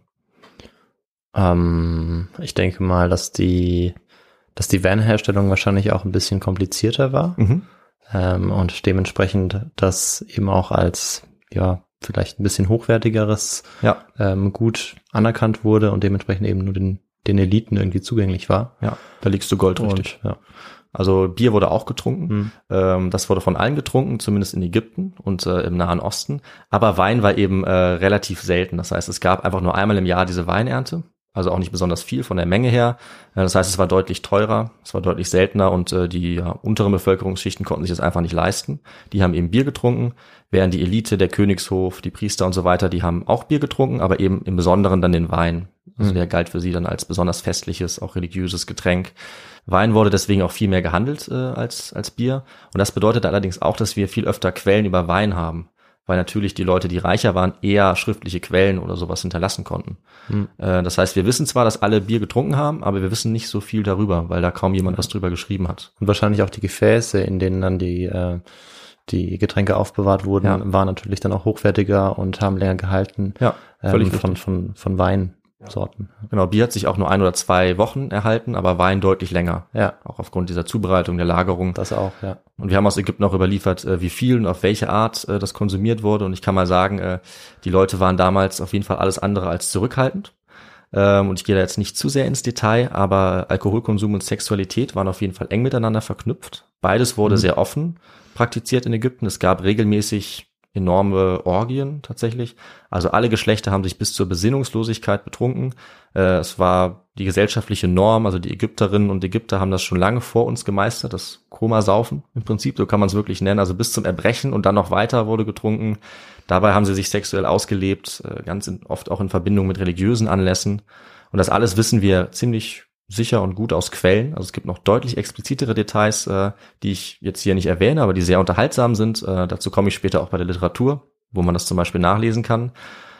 Ähm, ich denke mal, dass die, dass die Weinherstellung wahrscheinlich auch ein bisschen komplizierter war. Mhm. Ähm, und dementsprechend das eben auch als, ja, vielleicht ein bisschen hochwertigeres ja. ähm, gut anerkannt wurde und dementsprechend eben nur den, den Eliten irgendwie zugänglich war. Ja, da liegst du Gold richtig. Und, ja. Also Bier wurde auch getrunken. Mhm. Ähm, das wurde von allen getrunken, zumindest in Ägypten und äh, im Nahen Osten. Aber Wein war eben äh, relativ selten. Das heißt, es gab einfach nur einmal im Jahr diese Weinernte. Also auch nicht besonders viel von der Menge her. Das heißt, es war deutlich teurer, es war deutlich seltener und äh, die ja, unteren Bevölkerungsschichten konnten sich das einfach nicht leisten. Die haben eben Bier getrunken, während die Elite, der Königshof, die Priester und so weiter, die haben auch Bier getrunken, aber eben im Besonderen dann den Wein. Also der galt für sie dann als besonders festliches, auch religiöses Getränk. Wein wurde deswegen auch viel mehr gehandelt äh, als als Bier. Und das bedeutet allerdings auch, dass wir viel öfter Quellen über Wein haben. Weil natürlich die Leute, die reicher waren, eher schriftliche Quellen oder sowas hinterlassen konnten. Hm. Äh, das heißt, wir wissen zwar, dass alle Bier getrunken haben, aber wir wissen nicht so viel darüber, weil da kaum jemand was drüber geschrieben hat. Und wahrscheinlich auch die Gefäße, in denen dann die äh, die Getränke aufbewahrt wurden, ja. waren natürlich dann auch hochwertiger und haben länger gehalten. Ja, völlig ähm, von von von Weinsorten. Ja. Genau, Bier hat sich auch nur ein oder zwei Wochen erhalten, aber Wein deutlich länger. Ja. Auch aufgrund dieser Zubereitung, der Lagerung. Das auch, ja. Und wir haben aus Ägypten auch überliefert, wie viel und auf welche Art das konsumiert wurde. Und ich kann mal sagen, die Leute waren damals auf jeden Fall alles andere als zurückhaltend. Und ich gehe da jetzt nicht zu sehr ins Detail, aber Alkoholkonsum und Sexualität waren auf jeden Fall eng miteinander verknüpft. Beides wurde mhm. sehr offen praktiziert in Ägypten. Es gab regelmäßig enorme Orgien tatsächlich. Also alle Geschlechter haben sich bis zur Besinnungslosigkeit betrunken. Äh, es war die gesellschaftliche Norm, also die Ägypterinnen und Ägypter haben das schon lange vor uns gemeistert, das Komasaufen im Prinzip, so kann man es wirklich nennen. Also bis zum Erbrechen und dann noch weiter wurde getrunken. Dabei haben sie sich sexuell ausgelebt, äh, ganz in, oft auch in Verbindung mit religiösen Anlässen. Und das alles wissen wir ziemlich sicher und gut aus Quellen. Also es gibt noch deutlich explizitere Details, äh, die ich jetzt hier nicht erwähne, aber die sehr unterhaltsam sind. Äh, dazu komme ich später auch bei der Literatur, wo man das zum Beispiel nachlesen kann.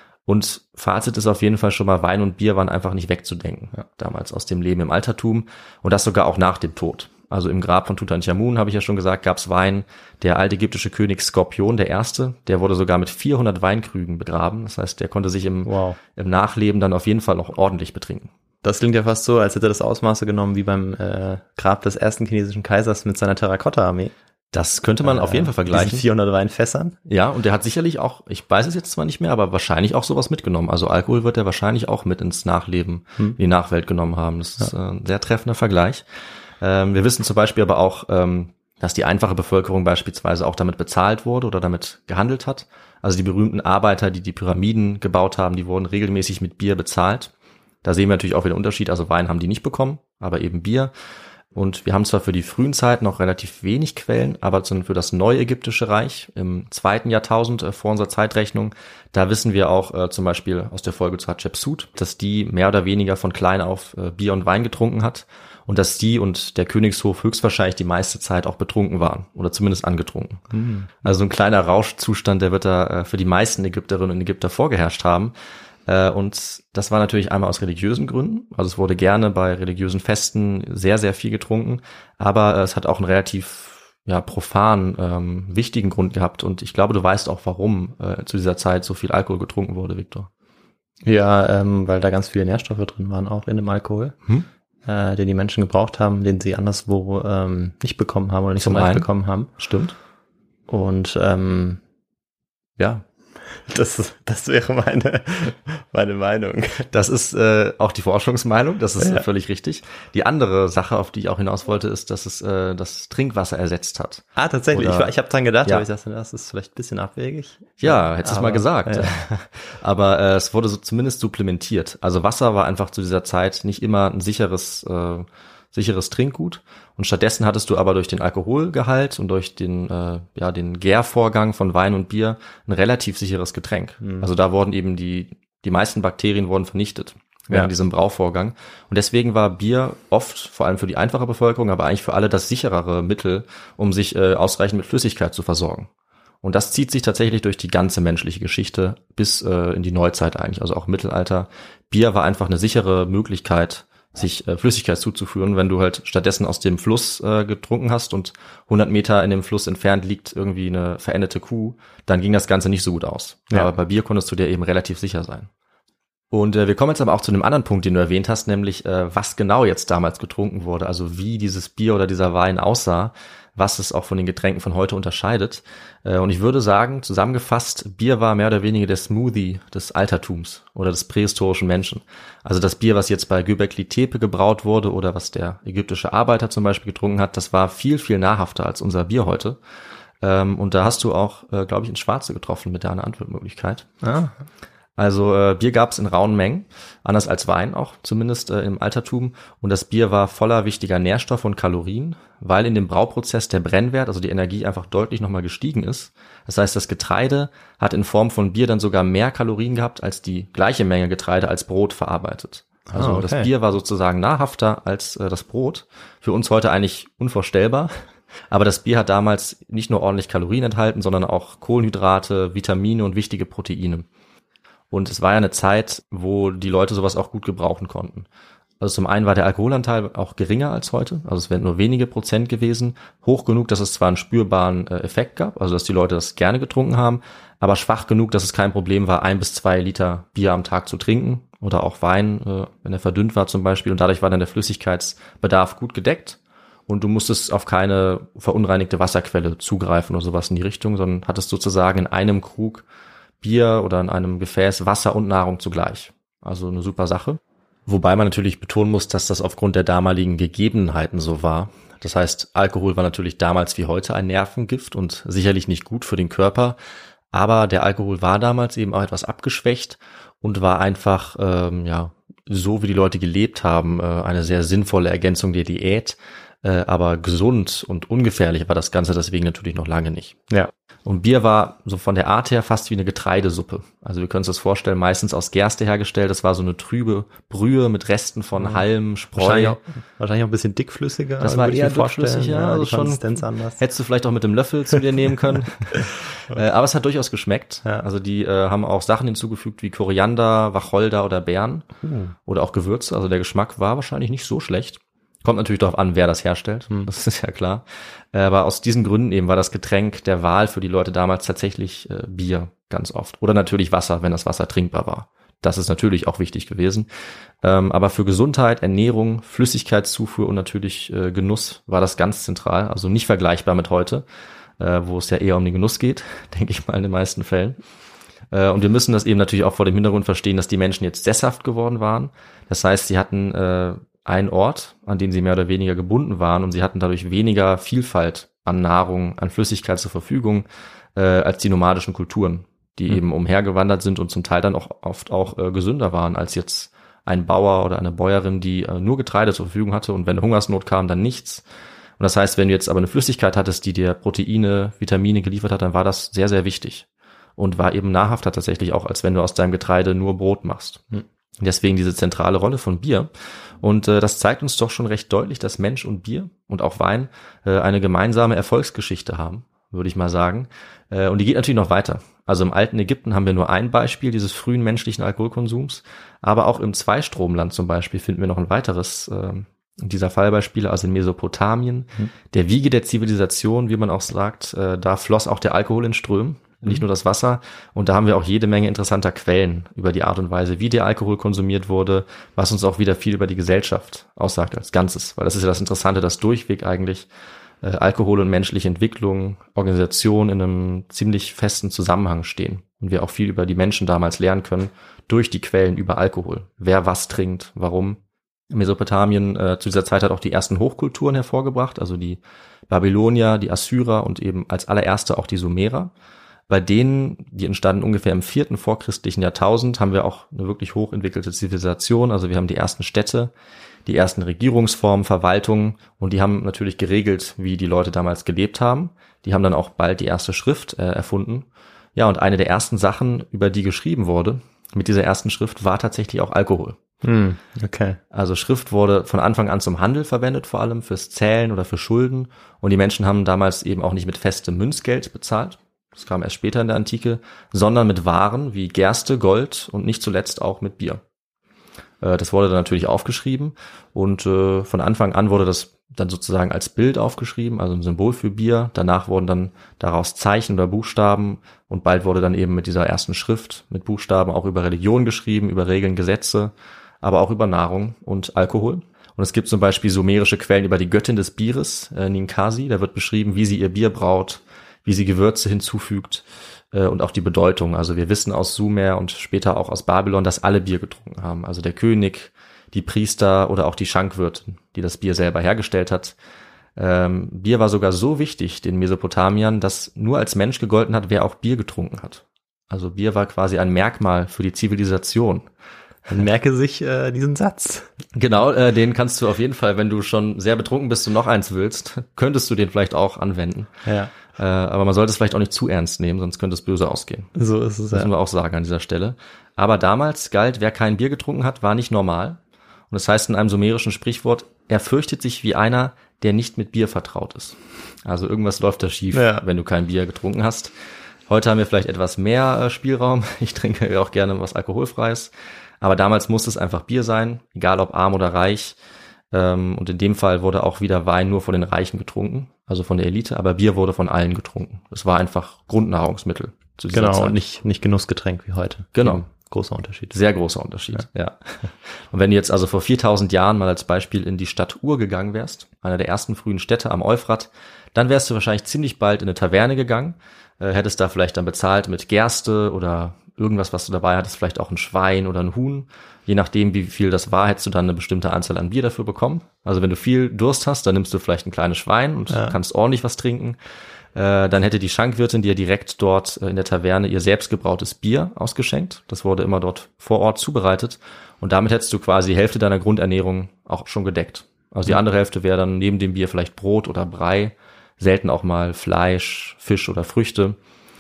Und Fazit ist auf jeden Fall schon mal, Wein und Bier waren einfach nicht wegzudenken, ja, damals aus dem Leben im Altertum und das sogar auch nach dem Tod. Also im Grab von Tutanchamun, habe ich ja schon gesagt, gab es Wein. Der altägyptische König Skorpion, der Erste, der wurde sogar mit vierhundert Weinkrügen begraben. Das heißt, der konnte sich im, wow. im Nachleben dann auf jeden Fall noch ordentlich betrinken. Das klingt ja fast so, als hätte er das Ausmaße genommen wie beim äh, Grab des ersten chinesischen Kaisers mit seiner Terrakotta-Armee. Das könnte man äh, auf jeden Fall vergleichen. vierhundert Weinfässern. Ja, und der hat sicherlich auch, ich weiß es jetzt zwar nicht mehr, aber wahrscheinlich auch sowas mitgenommen. Also Alkohol wird er wahrscheinlich auch mit ins Nachleben, hm. in die Nachwelt genommen haben. Das ist ja. äh, ein sehr treffender Vergleich. Ähm, wir wissen zum Beispiel aber auch, ähm, dass die einfache Bevölkerung beispielsweise auch damit bezahlt wurde oder damit gehandelt hat. Also die berühmten Arbeiter, die die Pyramiden gebaut haben, die wurden regelmäßig mit Bier bezahlt. Da sehen wir natürlich auch wieder den Unterschied. Also Wein haben die nicht bekommen, aber eben Bier. Und wir haben zwar für die frühen Zeiten noch relativ wenig Quellen, aber für das Neuägyptische Reich im zweiten Jahrtausend äh, vor unserer Zeitrechnung, da wissen wir auch äh, zum Beispiel aus der Folge zu Hatschepsut, dass die mehr oder weniger von klein auf äh, Bier und Wein getrunken hat und dass die und der Königshof höchstwahrscheinlich die meiste Zeit auch betrunken waren oder zumindest angetrunken. Mhm. Also ein kleiner Rauschzustand, der wird da äh, für die meisten Ägypterinnen und Ägypter vorgeherrscht haben. Und das war natürlich einmal aus religiösen Gründen. Also es wurde gerne bei religiösen Festen sehr, sehr viel getrunken. Aber es hat auch einen relativ ja profan, ähm, wichtigen Grund gehabt. Und ich glaube, du weißt auch, warum äh, zu dieser Zeit so viel Alkohol getrunken wurde, Victor. Ja, ähm, weil da ganz viele Nährstoffe drin waren, auch in dem Alkohol, hm? äh, den die Menschen gebraucht haben, den sie anderswo ähm, nicht bekommen haben oder nicht Zum so leicht einen. bekommen haben. Stimmt. Und ähm, ja, Das, das wäre meine, meine Meinung. das ist äh, auch die Forschungsmeinung, das ist Ja. äh, völlig richtig. Die andere Sache, auf die ich auch hinaus wollte, ist, dass es äh, das Trinkwasser ersetzt hat. Ah, tatsächlich. Oder- ich ich habe dran gedacht, Ja. aber ich dachte, das ist vielleicht ein bisschen abwegig. Ja, hättest du es mal Aber, gesagt. ja. Aber äh, es wurde so zumindest supplementiert. Also Wasser war einfach zu dieser Zeit nicht immer ein sicheres, äh, sicheres Trinkgut. Und stattdessen hattest du aber durch den Alkoholgehalt und durch den, äh, ja, den Gärvorgang von Wein und Bier ein relativ sicheres Getränk. Mhm. Also da wurden eben die, die meisten Bakterien wurden vernichtet während Ja. diesem Brauvorgang. Und deswegen war Bier oft, vor allem für die einfache Bevölkerung, aber eigentlich für alle das sicherere Mittel, um sich äh, ausreichend mit Flüssigkeit zu versorgen. Und das zieht sich tatsächlich durch die ganze menschliche Geschichte bis äh, in die Neuzeit eigentlich, also auch Mittelalter. Bier war einfach eine sichere Möglichkeit, sich äh, Flüssigkeit zuzuführen, wenn du halt stattdessen aus dem Fluss äh, getrunken hast und hundert Meter in dem Fluss entfernt liegt irgendwie eine verendete Kuh, dann ging das Ganze nicht so gut aus. Ja. Aber bei Bier konntest du dir eben relativ sicher sein. Und äh, wir kommen jetzt aber auch zu einem anderen Punkt, den du erwähnt hast, nämlich äh, was genau jetzt damals getrunken wurde, also wie dieses Bier oder dieser Wein aussah, was es auch von den Getränken von heute unterscheidet. Äh, und ich würde sagen, zusammengefasst, Bier war mehr oder weniger der Smoothie des Altertums oder des prähistorischen Menschen. Also das Bier, was jetzt bei Göbekli Tepe gebraut wurde oder was der ägyptische Arbeiter zum Beispiel getrunken hat, das war viel, viel nahrhafter als unser Bier heute. Ähm, und da hast du auch, äh, glaube ich, ins Schwarze getroffen mit deiner Antwortmöglichkeit. Ah, Also äh, Bier gab es in rauen Mengen, anders als Wein auch, zumindest äh, im Altertum. Und das Bier war voller wichtiger Nährstoffe und Kalorien, weil in dem Brauprozess der Brennwert, also die Energie, einfach deutlich nochmal gestiegen ist. Das heißt, das Getreide hat in Form von Bier dann sogar mehr Kalorien gehabt, als die gleiche Menge Getreide als Brot verarbeitet. Also Ah, okay. das Bier war sozusagen nahrhafter als äh, das Brot. Für uns heute eigentlich unvorstellbar. Aber das Bier hat damals nicht nur ordentlich Kalorien enthalten, sondern auch Kohlenhydrate, Vitamine und wichtige Proteine. Und es war ja eine Zeit, wo die Leute sowas auch gut gebrauchen konnten. Also zum einen war der Alkoholanteil auch geringer als heute, also es wären nur wenige Prozent gewesen, hoch genug, dass es zwar einen spürbaren äh, Effekt gab, also dass die Leute das gerne getrunken haben, aber schwach genug, dass es kein Problem war, ein bis zwei Liter Bier am Tag zu trinken oder auch Wein, äh, wenn er verdünnt war zum Beispiel, und dadurch war dann der Flüssigkeitsbedarf gut gedeckt und du musstest auf keine verunreinigte Wasserquelle zugreifen oder sowas in die Richtung, sondern hattest sozusagen in einem Krug Bier oder in einem Gefäß Wasser und Nahrung zugleich. Also eine super Sache. Wobei man natürlich betonen muss, dass das aufgrund der damaligen Gegebenheiten so war. Das heißt, Alkohol war natürlich damals wie heute ein Nervengift und sicherlich nicht gut für den Körper. Aber der Alkohol war damals eben auch etwas abgeschwächt und war einfach, ähm, ja, so wie die Leute gelebt haben, äh, eine sehr sinnvolle Ergänzung der Diät. Äh, aber gesund und ungefährlich war das Ganze deswegen natürlich noch lange nicht. ja. Und Bier war so von der Art her fast wie eine Getreidesuppe. Also wir können uns das vorstellen, meistens aus Gerste hergestellt. Das war so eine trübe Brühe mit Resten von Halm, Spreu. Wahrscheinlich auch, wahrscheinlich auch ein bisschen dickflüssiger. Das war würde ich eher mir vorstellen. dickflüssig, ja, also die schon- Konsistenz anders. Hättest du vielleicht auch mit dem Löffel zu dir nehmen können. äh, aber es hat durchaus geschmeckt. Ja. Also die äh, haben auch Sachen hinzugefügt wie Koriander, Wacholder oder Beeren. Oder auch Gewürze. Also der Geschmack war wahrscheinlich nicht so schlecht. Kommt natürlich darauf an, wer das herstellt. Das ist ja klar. Aber aus diesen Gründen eben war das Getränk der Wahl für die Leute damals tatsächlich äh, Bier ganz oft. Oder natürlich Wasser, wenn das Wasser trinkbar war. Das ist natürlich auch wichtig gewesen. Ähm, aber für Gesundheit, Ernährung, Flüssigkeitszufuhr und natürlich äh, Genuss war das ganz zentral. Also nicht vergleichbar mit heute, äh, wo es ja eher um den Genuss geht, denke ich mal in den meisten Fällen. Äh, und wir müssen das eben natürlich auch vor dem Hintergrund verstehen, dass die Menschen jetzt sesshaft geworden waren. Das heißt, sie hatten äh, einen Ort, an den sie mehr oder weniger gebunden waren und sie hatten dadurch weniger Vielfalt an Nahrung, an Flüssigkeit zur Verfügung äh, als die nomadischen Kulturen, die Mhm. eben umhergewandert sind und zum Teil dann auch oft auch äh, gesünder waren als jetzt ein Bauer oder eine Bäuerin, die äh, nur Getreide zur Verfügung hatte und wenn eine Hungersnot kam, dann nichts. Und das heißt, wenn du jetzt aber eine Flüssigkeit hattest, die dir Proteine, Vitamine geliefert hat, dann war das sehr, sehr wichtig und war eben nahrhafter tatsächlich auch, als wenn du aus deinem Getreide nur Brot machst. Mhm. Deswegen diese zentrale Rolle von Bier. Und äh, das zeigt uns doch schon recht deutlich, dass Mensch und Bier und auch Wein äh, eine gemeinsame Erfolgsgeschichte haben, würde ich mal sagen. Äh, und die geht natürlich noch weiter. Also im alten Ägypten haben wir nur ein Beispiel dieses frühen menschlichen Alkoholkonsums, aber auch im Zweistromland zum Beispiel finden wir noch ein weiteres äh, dieser Fallbeispiele, also in Mesopotamien, mhm. der Wiege der Zivilisation, wie man auch sagt, äh, da floss auch der Alkohol in Strömen. Nicht nur das Wasser. Und da haben wir auch jede Menge interessanter Quellen über die Art und Weise, wie der Alkohol konsumiert wurde, was uns auch wieder viel über die Gesellschaft aussagt als Ganzes. Weil das ist ja das Interessante, dass durchweg eigentlich äh, Alkohol und menschliche Entwicklung, Organisation in einem ziemlich festen Zusammenhang stehen und wir auch viel über die Menschen damals lernen können durch die Quellen über Alkohol. Wer was trinkt, warum. Mesopotamien äh, zu dieser Zeit hat auch die ersten Hochkulturen hervorgebracht, also die Babylonier, die Assyrer und eben als allererste auch die Sumerer. Bei denen, die entstanden ungefähr im vierten vorchristlichen Jahrtausend, haben wir auch eine wirklich hochentwickelte Zivilisation. Also wir haben die ersten Städte, die ersten Regierungsformen, Verwaltungen und die haben natürlich geregelt, wie die Leute damals gelebt haben. Die haben dann auch bald die erste Schrift äh, erfunden. Ja, und eine der ersten Sachen, über die geschrieben wurde, mit dieser ersten Schrift, war tatsächlich auch Alkohol. Hm, okay. Also Schrift wurde von Anfang an zum Handel verwendet, vor allem fürs Zählen oder für Schulden. Und die Menschen haben damals eben auch nicht mit festem Münzgeld bezahlt. Das kam erst später in der Antike, sondern mit Waren wie Gerste, Gold und nicht zuletzt auch mit Bier. Äh, das wurde dann natürlich aufgeschrieben und äh, von Anfang an wurde das dann sozusagen als Bild aufgeschrieben, also ein Symbol für Bier. Danach wurden dann daraus Zeichen oder Buchstaben und bald wurde dann eben mit dieser ersten Schrift mit Buchstaben auch über Religion geschrieben, über Regeln, Gesetze, aber auch über Nahrung und Alkohol. Und es gibt zum Beispiel sumerische Quellen über die Göttin des Bieres, äh, Ninkasi. Da wird beschrieben, wie sie ihr Bier braut, wie sie Gewürze hinzufügt äh, und auch die Bedeutung. Also wir wissen aus Sumer und später auch aus Babylon, dass alle Bier getrunken haben. Also der König, die Priester oder auch die Schankwirtin, die das Bier selber hergestellt hat. Ähm, Bier war sogar so wichtig den Mesopotamiern, dass nur als Mensch gegolten hat, wer auch Bier getrunken hat. Also Bier war quasi ein Merkmal für die Zivilisation. Dann merke sich äh, diesen Satz. Genau, äh, den kannst du auf jeden Fall, wenn du schon sehr betrunken bist und noch eins willst, könntest du den vielleicht auch anwenden. Ja. Äh, aber man sollte es vielleicht auch nicht zu ernst nehmen, sonst könnte es böse ausgehen. So ist es. Das müssen ja. wir auch sagen an dieser Stelle. Aber damals galt, wer kein Bier getrunken hat, war nicht normal. Und das heißt in einem sumerischen Sprichwort, er fürchtet sich wie einer, der nicht mit Bier vertraut ist. Also irgendwas läuft da schief, ja. wenn du kein Bier getrunken hast. Heute haben wir vielleicht etwas mehr äh, Spielraum. Ich trinke auch gerne was Alkoholfreies. Aber damals musste es einfach Bier sein, egal ob arm oder reich. Und in dem Fall wurde auch wieder Wein nur von den Reichen getrunken, also von der Elite, aber Bier wurde von allen getrunken. Das war einfach Grundnahrungsmittel zu dieser genau, Zeit. Und nicht, nicht Genussgetränk wie heute. Genau. Eben großer Unterschied. Sehr großer Unterschied, ja. ja. Und wenn du jetzt also vor viertausend Jahren mal als Beispiel in die Stadt Ur gegangen wärst, einer der ersten frühen Städte am Euphrat, dann wärst du wahrscheinlich ziemlich bald in eine Taverne gegangen, äh, hättest da vielleicht dann bezahlt mit Gerste oder irgendwas, was du dabei hattest, vielleicht auch ein Schwein oder ein Huhn. Je nachdem, wie viel das war, hättest du dann eine bestimmte Anzahl an Bier dafür bekommen. Also wenn du viel Durst hast, dann nimmst du vielleicht ein kleines Schwein und ja. kannst ordentlich was trinken. Äh, dann hätte die Schankwirtin dir direkt dort in der Taverne ihr selbstgebrautes Bier ausgeschenkt. Das wurde immer dort vor Ort zubereitet. Und damit hättest du quasi die Hälfte deiner Grundernährung auch schon gedeckt. Also die andere Hälfte wäre dann neben dem Bier vielleicht Brot oder Brei, selten auch mal Fleisch, Fisch oder Früchte.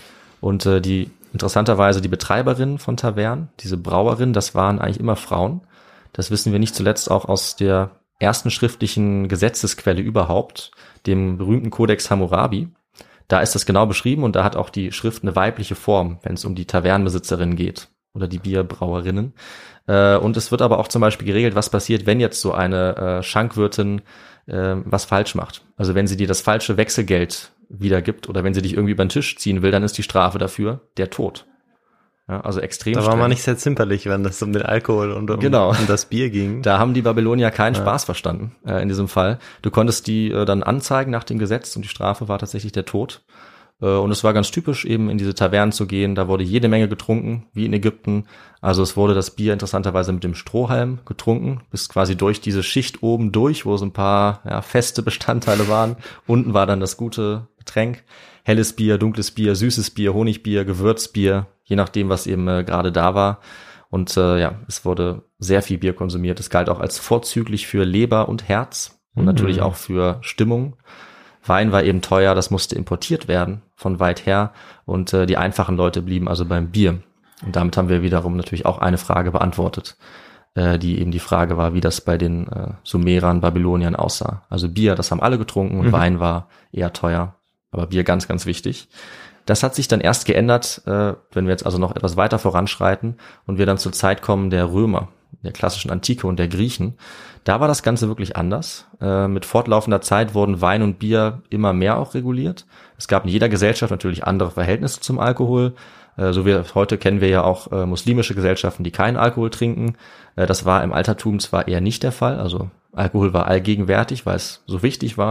Und äh, die interessanterweise die Betreiberinnen von Tavernen, diese Brauerinnen, das waren eigentlich immer Frauen. Das wissen wir nicht zuletzt auch aus der ersten schriftlichen Gesetzesquelle überhaupt, dem berühmten Codex Hammurabi. Da ist das genau beschrieben und da hat auch die Schrift eine weibliche Form, wenn es um die Tavernenbesitzerinnen geht oder die Bierbrauerinnen. Und es wird aber auch zum Beispiel geregelt, was passiert, wenn jetzt so eine Schankwirtin was falsch macht. Also wenn sie dir das falsche Wechselgeld wiedergibt oder wenn sie dich irgendwie über den Tisch ziehen will, dann ist die Strafe dafür der Tod. Ja, also extrem Da war streng. man nicht sehr zimperlich, wenn das um den Alkohol und um, genau. um das Bier ging. Da haben die Babylonier keinen ja. Spaß verstanden äh, in diesem Fall. Du konntest die äh, dann anzeigen nach dem Gesetz und die Strafe war tatsächlich der Tod. Äh, und es war ganz typisch, eben in diese Tavernen zu gehen. Da wurde jede Menge getrunken, wie in Ägypten. Also es wurde das Bier interessanterweise mit dem Strohhalm getrunken, bis quasi durch diese Schicht oben durch, wo so ein paar ja, feste Bestandteile waren. Unten war dann das gute Getränk. Helles Bier, dunkles Bier, süßes Bier, Honigbier, Gewürzbier, je nachdem, was eben äh, gerade da war. Und äh, ja, es wurde sehr viel Bier konsumiert. Es galt auch als vorzüglich für Leber und Herz und mhm. natürlich auch für Stimmung. Wein war eben teuer, das musste importiert werden von weit her und äh, die einfachen Leute blieben also beim Bier. Und damit haben wir wiederum natürlich auch eine Frage beantwortet, äh, die eben die Frage war, wie das bei den äh, Sumerern, Babyloniern aussah. Also Bier, das haben alle getrunken und mhm. Wein war eher teuer. Aber Bier ganz, ganz wichtig. Das hat sich dann erst geändert, äh, wenn wir jetzt also noch etwas weiter voranschreiten und wir dann zur Zeit kommen der Römer, der klassischen Antike und der Griechen. Da war das Ganze wirklich anders. Äh, mit fortlaufender Zeit wurden Wein und Bier immer mehr auch reguliert. Es gab in jeder Gesellschaft natürlich andere Verhältnisse zum Alkohol. Äh, so wie heute kennen wir ja auch äh, muslimische Gesellschaften, die keinen Alkohol trinken. Äh, das war im Altertum zwar eher nicht der Fall. Also Alkohol war allgegenwärtig, weil es so wichtig war.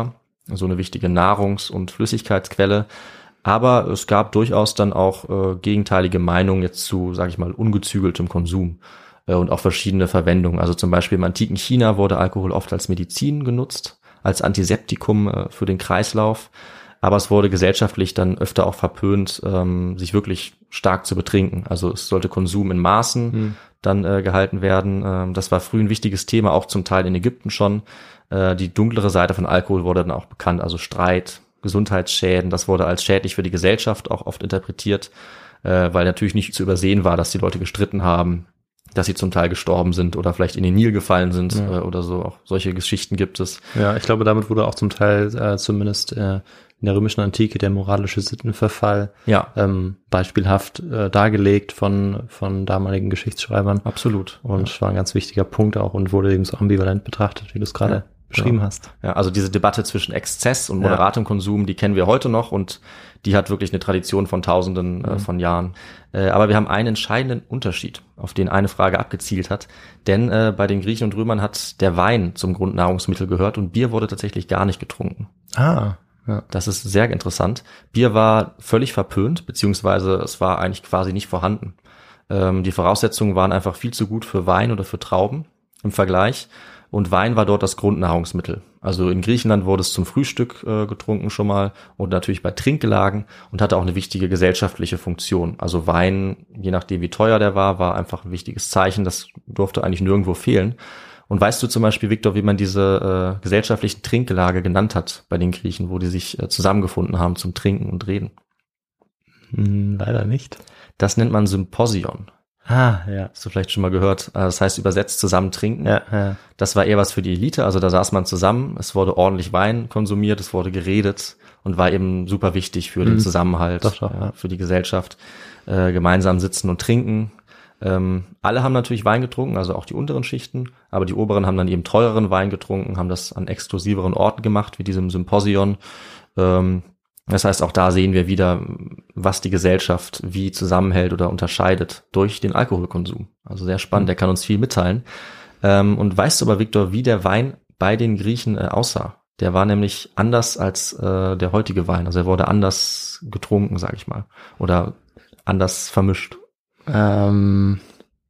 so eine wichtige Nahrungs- und Flüssigkeitsquelle. Aber es gab durchaus dann auch äh, gegenteilige Meinungen jetzt zu, sage ich mal, ungezügeltem Konsum äh, und auch verschiedene Verwendungen. Also zum Beispiel im antiken China wurde Alkohol oft als Medizin genutzt, als Antiseptikum äh, für den Kreislauf. Aber es wurde gesellschaftlich dann öfter auch verpönt, ähm, sich wirklich stark zu betrinken. Also es sollte Konsum in Maßen hm. dann äh, gehalten werden. Ähm, das war früh ein wichtiges Thema, auch zum Teil in Ägypten schon. Äh, die dunklere Seite von Alkohol wurde dann auch bekannt, also Streit, Gesundheitsschäden. Das wurde als schädlich für die Gesellschaft auch oft interpretiert, äh, weil natürlich nicht zu übersehen war, dass die Leute gestritten haben, dass sie zum Teil gestorben sind oder vielleicht in den Nil gefallen sind ja. äh, oder so. Auch solche Geschichten gibt es. Ja, ich glaube, damit wurde auch zum Teil äh, zumindest äh, in der römischen Antike der moralische Sittenverfall ja. ähm, beispielhaft äh, dargelegt von von damaligen Geschichtsschreibern. Absolut. Und ja. war ein ganz wichtiger Punkt auch und wurde eben so ambivalent betrachtet, wie du es gerade ja. beschrieben ja. hast. Ja, also diese Debatte zwischen Exzess und moderatem ja. Konsum, die kennen wir heute noch und die hat wirklich eine Tradition von Tausenden äh, von Jahren. Äh, aber wir haben einen entscheidenden Unterschied, auf den eine Frage abgezielt hat. Denn äh, bei den Griechen und Römern hat der Wein zum Grundnahrungsmittel gehört und Bier wurde tatsächlich gar nicht getrunken. Ah, ja. Das ist sehr interessant. Bier war völlig verpönt, beziehungsweise es war eigentlich quasi nicht vorhanden. Ähm, die Voraussetzungen waren einfach viel zu gut für Wein oder für Trauben im Vergleich. Und Wein war dort das Grundnahrungsmittel. Also in Griechenland wurde es zum Frühstück äh, getrunken schon mal und natürlich bei Trinkgelagen und hatte auch eine wichtige gesellschaftliche Funktion. Also Wein, je nachdem wie teuer der war, war einfach ein wichtiges Zeichen. Das durfte eigentlich nirgendwo fehlen. Und weißt du zum Beispiel, Viktor, wie man diese äh, gesellschaftlichen Trinkgelage genannt hat bei den Griechen, wo die sich äh, zusammengefunden haben zum Trinken und Reden? Hm, leider nicht. Das nennt man Symposion. Ah, ja. Hast du vielleicht schon mal gehört. Das heißt übersetzt zusammen trinken. Ja, ja. Das war eher was für die Elite. Also da saß man zusammen. Es wurde ordentlich Wein konsumiert. Es wurde geredet und war eben super wichtig für mhm. den Zusammenhalt, doch, doch, ja. für die Gesellschaft. Äh, gemeinsam sitzen und trinken. Ähm, alle haben natürlich Wein getrunken, also auch die unteren Schichten. Aber die oberen haben dann eben teureren Wein getrunken, haben das an exklusiveren Orten gemacht, wie diesem Symposion. Ähm, Das heißt, auch da sehen wir wieder, was die Gesellschaft wie zusammenhält oder unterscheidet durch den Alkoholkonsum. Also sehr spannend, der kann uns viel mitteilen. Ähm, und weißt du aber, Viktor, wie der Wein bei den Griechen äh, aussah? Der war nämlich anders als äh, der heutige Wein. Also er wurde anders getrunken, sag ich mal. Oder anders vermischt. Ähm,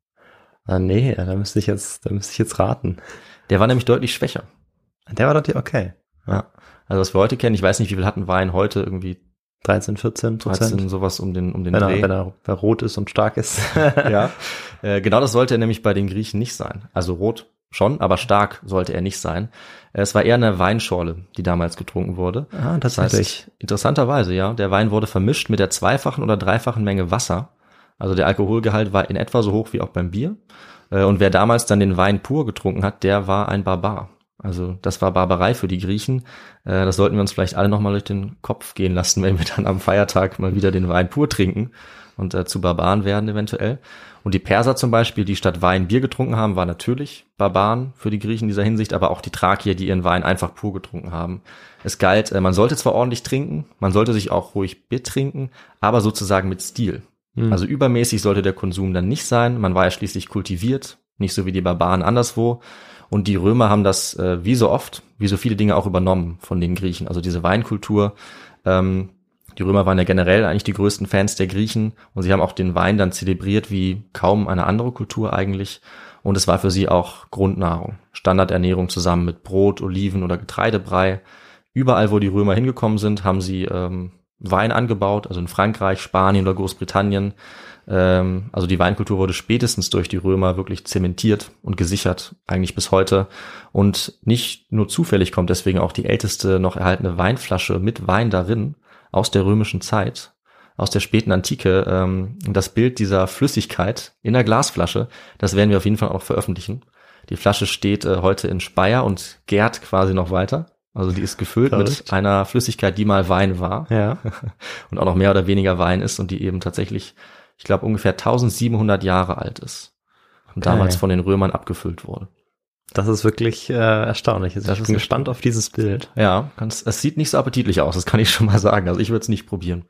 ah, nee, da müsste ich jetzt, da müsste ich jetzt raten. Der war nämlich deutlich schwächer. Der war deutlich, okay. Ja. Also was wir heute kennen, ich weiß nicht, wie viel hatten Wein heute, irgendwie dreizehn, vierzehn Prozent. dreizehn, sowas um den um den wenn Dreh. Er, wenn er, wenn er rot ist und stark ist. Ja, äh, genau das sollte er nämlich bei den Griechen nicht sein. Also rot schon, aber stark sollte er nicht sein. Es war eher eine Weinschorle, die damals getrunken wurde. Ah, tatsächlich. Das heißt, interessanterweise, ja, der Wein wurde vermischt mit der zweifachen oder dreifachen Menge Wasser. Also der Alkoholgehalt war in etwa so hoch wie auch beim Bier. Und wer damals dann den Wein pur getrunken hat, der war ein Barbar. Also das war Barbarei für die Griechen. Das sollten wir uns vielleicht alle nochmal durch den Kopf gehen lassen, wenn wir dann am Feiertag mal wieder den Wein pur trinken und äh, zu Barbaren werden eventuell. Und die Perser zum Beispiel, die statt Wein Bier getrunken haben, waren natürlich Barbaren für die Griechen in dieser Hinsicht, aber auch die Thrakier, die ihren Wein einfach pur getrunken haben. Es galt, äh, man sollte zwar ordentlich trinken, man sollte sich auch ruhig Bier trinken, aber sozusagen mit Stil. Mhm. Also übermäßig sollte der Konsum dann nicht sein. Man war ja schließlich kultiviert, nicht so wie die Barbaren anderswo. Und die Römer haben das äh, wie so oft, wie so viele Dinge auch übernommen von den Griechen. Also diese Weinkultur. Ähm, die Römer waren ja generell eigentlich die größten Fans der Griechen. Und sie haben auch den Wein dann zelebriert wie kaum eine andere Kultur eigentlich. Und es war für sie auch Grundnahrung. Standardernährung zusammen mit Brot, Oliven oder Getreidebrei. Überall, wo die Römer hingekommen sind, haben sie ähm, Wein angebaut. Also in Frankreich, Spanien oder Großbritannien. Also die Weinkultur wurde spätestens durch die Römer wirklich zementiert und gesichert, eigentlich bis heute. Und nicht nur zufällig kommt deswegen auch die älteste noch erhaltene Weinflasche mit Wein darin aus der römischen Zeit, aus der späten Antike. Das Bild dieser Flüssigkeit in der Glasflasche, das werden wir auf jeden Fall auch veröffentlichen. Die Flasche steht heute in Speyer und gärt quasi noch weiter. Also die ist gefüllt Verrückt. mit einer Flüssigkeit, die mal Wein war. Ja. Und auch noch mehr oder weniger Wein ist und die eben tatsächlich, ich glaube, ungefähr eintausendsiebenhundert Jahre alt ist und okay. damals von den Römern abgefüllt wurde. Das ist wirklich äh, erstaunlich. Also ich bin gespannt auf dieses Bild. Ja, ganz, es sieht nicht so appetitlich aus, das kann ich schon mal sagen. Also ich würde es nicht probieren.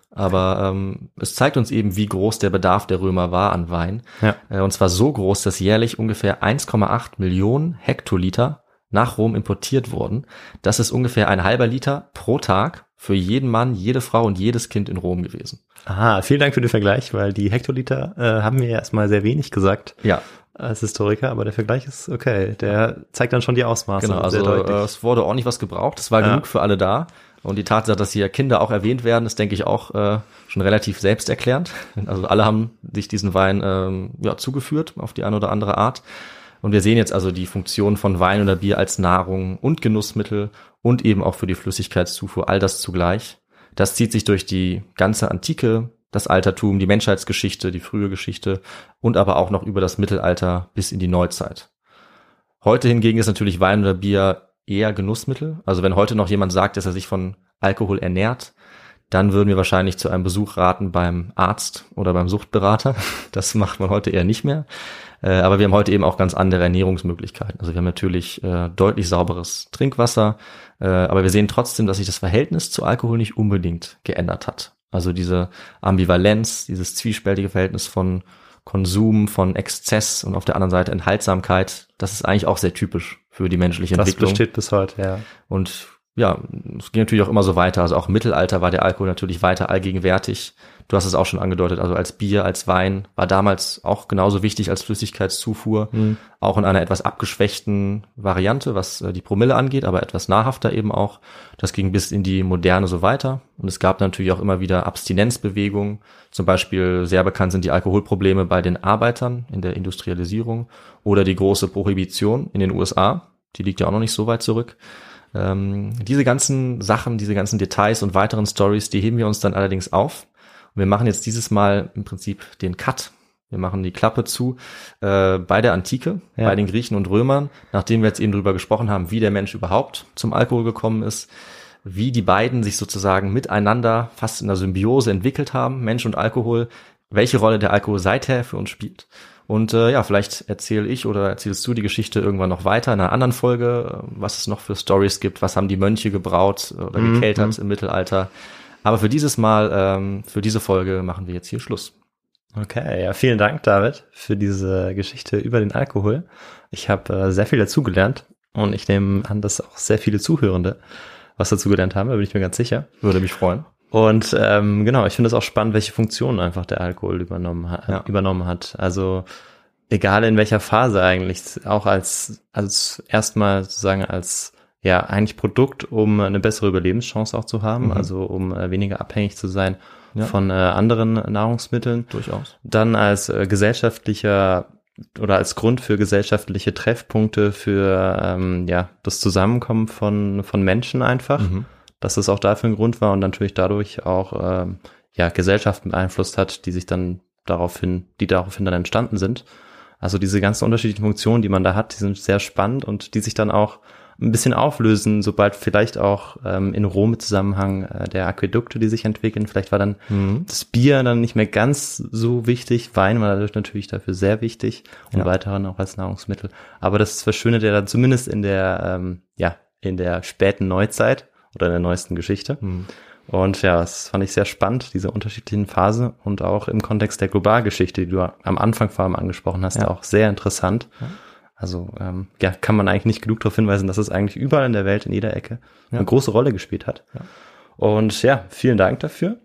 Aber ähm, es zeigt uns eben, wie groß der Bedarf der Römer war an Wein. Ja. Äh, und zwar so groß, dass jährlich ungefähr eins Komma acht Millionen Hektoliter nach Rom importiert wurden. Das ist ungefähr ein halber Liter pro Tag für jeden Mann, jede Frau und jedes Kind in Rom gewesen. Aha, vielen Dank für den Vergleich, weil die Hektoliter äh, haben mir erstmal sehr wenig gesagt. Ja. Als Historiker, aber der Vergleich ist okay. Der zeigt dann schon die Ausmaße. Genau, also sehr deutlich. äh, es wurde ordentlich was gebraucht. Es war Ja. genug für alle da. Und die Tatsache, dass hier Kinder auch erwähnt werden, ist, denke ich, auch äh, schon relativ selbsterklärend. Also alle haben sich diesen Wein ähm, ja, zugeführt auf die eine oder andere Art. Und wir sehen jetzt also die Funktion von Wein oder Bier als Nahrung und Genussmittel und eben auch für die Flüssigkeitszufuhr, all das zugleich. Das zieht sich durch die ganze Antike, das Altertum, die Menschheitsgeschichte, die frühe Geschichte und aber auch noch über das Mittelalter bis in die Neuzeit. Heute hingegen ist natürlich Wein oder Bier eher Genussmittel. Also wenn heute noch jemand sagt, dass er sich von Alkohol ernährt, dann würden wir wahrscheinlich zu einem Besuch raten beim Arzt oder beim Suchtberater. Das macht man heute eher nicht mehr. Aber wir haben heute eben auch ganz andere Ernährungsmöglichkeiten. Also wir haben natürlich äh, deutlich sauberes Trinkwasser, äh, aber wir sehen trotzdem, dass sich das Verhältnis zu Alkohol nicht unbedingt geändert hat. Also diese Ambivalenz, dieses zwiespältige Verhältnis von Konsum, von Exzess und auf der anderen Seite Enthaltsamkeit, das ist eigentlich auch sehr typisch für die menschliche das Entwicklung. Das besteht bis heute, ja. Und ja, es ging natürlich auch immer so weiter. Also auch im Mittelalter war der Alkohol natürlich weiter allgegenwärtig. Du hast es auch schon angedeutet, also als Bier, als Wein war damals auch genauso wichtig als Flüssigkeitszufuhr, mhm. auch in einer etwas abgeschwächten Variante, was die Promille angeht, aber etwas nahrhafter eben auch. Das ging bis in die Moderne so weiter. Und es gab natürlich auch immer wieder Abstinenzbewegungen. Zum Beispiel sehr bekannt sind die Alkoholprobleme bei den Arbeitern in der Industrialisierung oder die große Prohibition in den U S A. Die liegt ja auch noch nicht so weit zurück. Ähm, diese ganzen Sachen, diese ganzen Details und weiteren Stories, die heben wir uns dann allerdings auf. Und wir machen jetzt dieses Mal im Prinzip den Cut. Wir machen die Klappe zu äh, bei der Antike, ja. bei den Griechen und Römern, nachdem wir jetzt eben drüber gesprochen haben, wie der Mensch überhaupt zum Alkohol gekommen ist, wie die beiden sich sozusagen miteinander fast in einer Symbiose entwickelt haben, Mensch und Alkohol, welche Rolle der Alkohol seither für uns spielt. Und äh, ja, vielleicht erzähle ich oder erzählst du die Geschichte irgendwann noch weiter in einer anderen Folge, was es noch für Stories gibt, was haben die Mönche gebraut oder mhm. gekeltert im Mittelalter. Aber für dieses Mal, ähm, für diese Folge machen wir jetzt hier Schluss. Okay, ja, vielen Dank, David, für diese Geschichte über den Alkohol. Ich habe äh, sehr viel dazugelernt und ich nehme an, dass auch sehr viele Zuhörende was dazugelernt haben, da bin ich mir ganz sicher. Würde mich freuen. Und ähm, genau, ich finde es auch spannend, welche Funktionen einfach der Alkohol übernommen hat. Ja. Übernommen hat. Also egal in welcher Phase eigentlich, auch als als erstmal sozusagen als ja eigentlich Produkt, um eine bessere Überlebenschance auch zu haben, mhm. also um äh, weniger abhängig zu sein ja. von äh, anderen Nahrungsmitteln. Durchaus. Dann als äh, gesellschaftlicher oder als Grund für gesellschaftliche Treffpunkte für ähm, ja das Zusammenkommen von von Menschen einfach. Mhm. Dass es auch dafür ein Grund war und natürlich dadurch auch ähm, ja Gesellschaften beeinflusst hat, die sich dann daraufhin, die daraufhin dann entstanden sind. Also diese ganzen unterschiedlichen Funktionen, die man da hat, die sind sehr spannend und die sich dann auch ein bisschen auflösen, sobald vielleicht auch ähm, in Rom im Zusammenhang äh, der Aquädukte, die sich entwickeln. Vielleicht war dann mhm. das Bier dann nicht mehr ganz so wichtig. Wein war dadurch natürlich dafür sehr wichtig und ja. weiterhin auch als Nahrungsmittel. Aber das verschwindet ja dann zumindest in der ähm, ja in der späten Neuzeit oder in der neuesten Geschichte. Mhm. Und ja, das fand ich sehr spannend, diese unterschiedlichen Phasen und auch im Kontext der Globalgeschichte, die du am Anfang vor allem angesprochen hast, ja. auch sehr interessant. Ja. Also ähm, ja, kann man eigentlich nicht genug darauf hinweisen, dass es eigentlich überall in der Welt, in jeder Ecke, ja. eine große Rolle gespielt hat. Ja. Und ja, vielen Dank dafür.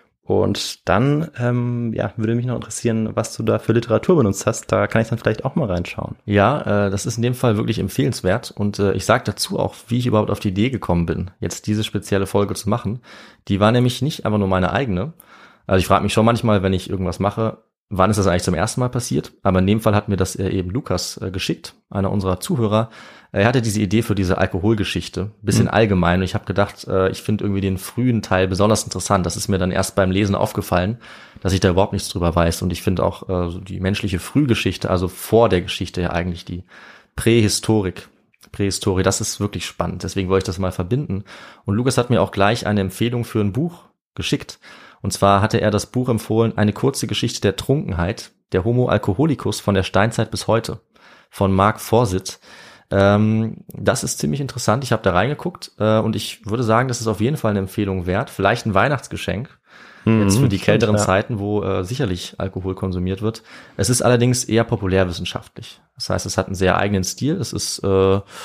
Und dann ähm, ja, würde mich noch interessieren, was du da für Literatur benutzt hast. Da kann ich dann vielleicht auch mal reinschauen. Ja, äh, das ist in dem Fall wirklich empfehlenswert. Und äh, ich sage dazu auch, wie ich überhaupt auf die Idee gekommen bin, jetzt diese spezielle Folge zu machen. Die war nämlich nicht einfach nur meine eigene. Also ich frage mich schon manchmal, wenn ich irgendwas mache, wann ist das eigentlich zum ersten Mal passiert? Aber in dem Fall hat mir das äh, eben Lukas äh, geschickt, einer unserer Zuhörer. Er hatte diese Idee für diese Alkoholgeschichte, bisschen mhm. allgemein. Und ich habe gedacht, äh, ich finde irgendwie den frühen Teil besonders interessant. Das ist mir dann erst beim Lesen aufgefallen, dass ich da überhaupt nichts drüber weiß. Und ich finde auch äh, so die menschliche Frühgeschichte, also vor der Geschichte ja eigentlich die Prähistorik, Prähistorie, das ist wirklich spannend. Deswegen wollte ich das mal verbinden. Und Lukas hat mir auch gleich eine Empfehlung für ein Buch geschickt. Und zwar hatte er das Buch empfohlen, eine kurze Geschichte der Trunkenheit, der Homo Alcoholicus von der Steinzeit bis heute, von Mark Forsyth. Ähm, das ist ziemlich interessant. Ich habe da reingeguckt äh, und ich würde sagen, das ist auf jeden Fall eine Empfehlung wert. Vielleicht ein Weihnachtsgeschenk, mhm, jetzt für die kälteren stimmt, ja. Zeiten, wo äh, sicherlich Alkohol konsumiert wird. Es ist allerdings eher populärwissenschaftlich. Das heißt, es hat einen sehr eigenen Stil. Es ist äh,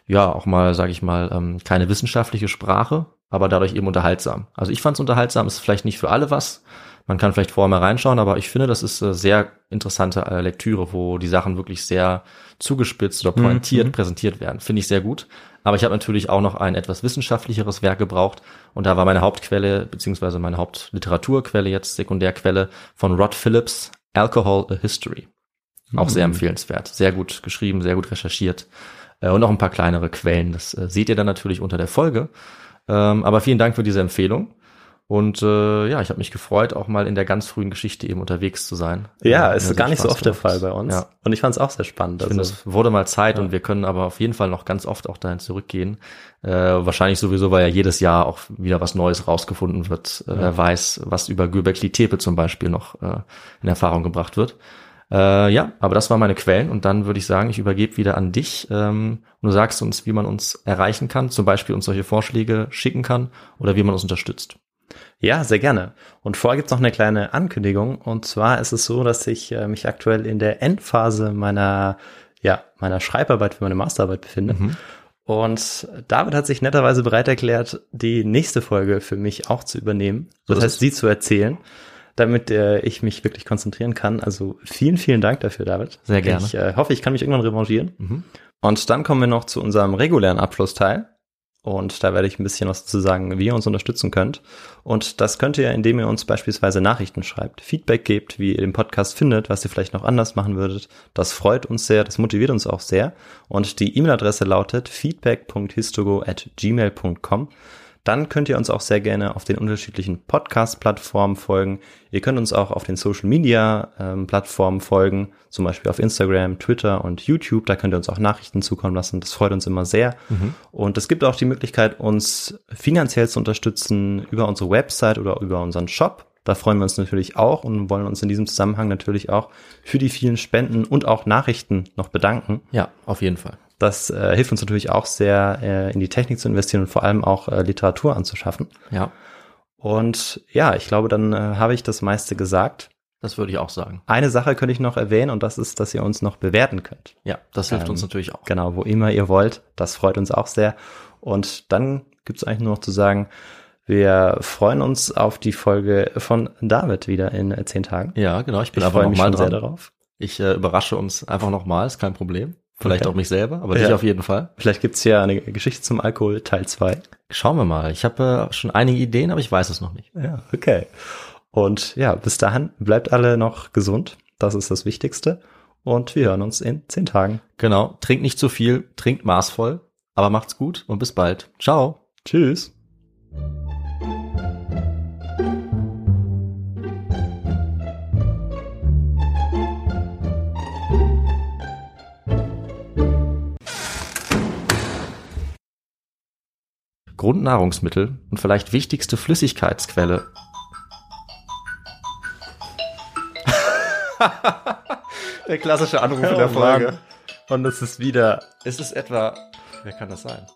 ja, auch mal, sage ich mal, ähm, keine wissenschaftliche Sprache, aber dadurch eben unterhaltsam. Also ich fand es unterhaltsam, ist vielleicht nicht für alle was. Man kann vielleicht vorher mal reinschauen, aber ich finde, das ist äh, sehr interessante äh, Lektüre, wo die Sachen wirklich sehr zugespitzt oder pointiert mhm. präsentiert werden. Finde ich sehr gut. Aber ich habe natürlich auch noch ein etwas wissenschaftlicheres Werk gebraucht und da war meine Hauptquelle, beziehungsweise meine Hauptliteraturquelle jetzt, Sekundärquelle von Rod Phillips, Alcohol, A History. Auch mhm. sehr empfehlenswert. Sehr gut geschrieben, sehr gut recherchiert. Äh, und noch ein paar kleinere Quellen. Das äh, seht ihr dann natürlich unter der Folge. Ähm, aber vielen Dank für diese Empfehlung. Und äh, ja, ich habe mich gefreut, auch mal in der ganz frühen Geschichte eben unterwegs zu sein. Ja, ist gar nicht so oft der Fall bei uns. Ja. Und ich fand es auch sehr spannend. Ich also, finde, es wurde mal Zeit ja. und wir können aber auf jeden Fall noch ganz oft auch dahin zurückgehen. Äh, wahrscheinlich sowieso, weil ja jedes Jahr auch wieder was Neues rausgefunden wird. Äh, ja. Wer weiß, was über Göbekli Tepe zum Beispiel noch äh, in Erfahrung gebracht wird. Äh, ja, aber das waren meine Quellen und dann würde ich sagen, ich übergebe wieder an dich ähm, und du sagst uns, wie man uns erreichen kann, zum Beispiel uns solche Vorschläge schicken kann oder wie man uns unterstützt. Ja, sehr gerne. Und vorher gibt's noch eine kleine Ankündigung. Und zwar ist es so, dass ich äh, mich aktuell in der Endphase meiner, ja, meiner Schreibarbeit für meine Masterarbeit befinde. Mhm. Und David hat sich netterweise bereit erklärt, die nächste Folge für mich auch zu übernehmen. So, das heißt, sie zu erzählen, damit äh, ich mich wirklich konzentrieren kann. Also vielen, vielen Dank dafür, David. Sehr gerne. Ich äh, hoffe, ich kann mich irgendwann revanchieren. Mhm. Und dann kommen wir noch zu unserem regulären Abschlussteil. Und da werde ich ein bisschen was zu sagen, wie ihr uns unterstützen könnt. Und das könnt ihr, indem ihr uns beispielsweise Nachrichten schreibt, Feedback gebt, wie ihr den Podcast findet, was ihr vielleicht noch anders machen würdet. Das freut uns sehr, das motiviert uns auch sehr. Und die E-Mail-Adresse lautet feedback punkt histogo at gmail punkt com. Dann könnt ihr uns auch sehr gerne auf den unterschiedlichen Podcast-Plattformen folgen. Ihr könnt uns auch auf den Social-Media-Plattformen folgen, zum Beispiel auf Instagram, Twitter und YouTube. Da könnt ihr uns auch Nachrichten zukommen lassen. Das freut uns immer sehr. Mhm. Und es gibt auch die Möglichkeit, uns finanziell zu unterstützen über unsere Website oder über unseren Shop. Da freuen wir uns natürlich auch und wollen uns in diesem Zusammenhang natürlich auch für die vielen Spenden und auch Nachrichten noch bedanken. Ja, auf jeden Fall. Das äh, hilft uns natürlich auch sehr, äh, in die Technik zu investieren und vor allem auch äh, Literatur anzuschaffen. Ja. Und ja, ich glaube, dann äh, habe ich das meiste gesagt. Das würde ich auch sagen. Eine Sache könnte ich noch erwähnen und das ist, dass ihr uns noch bewerten könnt. Ja, das hilft ähm, uns natürlich auch. Genau, wo immer ihr wollt. Das freut uns auch sehr. Und dann gibt es eigentlich nur noch zu sagen, wir freuen uns auf die Folge von David wieder in äh, zehn Tagen. Ja, genau. Ich bin ich einfach nochmal dran. Sehr darauf. Ich äh, überrasche uns einfach nochmal, ist kein Problem. Vielleicht okay. auch mich selber, aber ja. dich auf jeden Fall. Vielleicht gibt's ja eine Geschichte zum Alkohol, Teil zwei. Schauen wir mal. Ich habe äh, schon einige Ideen, aber ich weiß es noch nicht. Ja, okay. Und ja, bis dahin, bleibt alle noch gesund. Das ist das Wichtigste. Und wir hören uns in zehn Tagen. Genau. Trinkt nicht zu viel, trinkt maßvoll, aber macht's gut und bis bald. Ciao. Tschüss. Grundnahrungsmittel und vielleicht wichtigste Flüssigkeitsquelle. Der klassische Anruf in der Folge. Und es ist wieder... Es ist etwa... Wer kann das sein?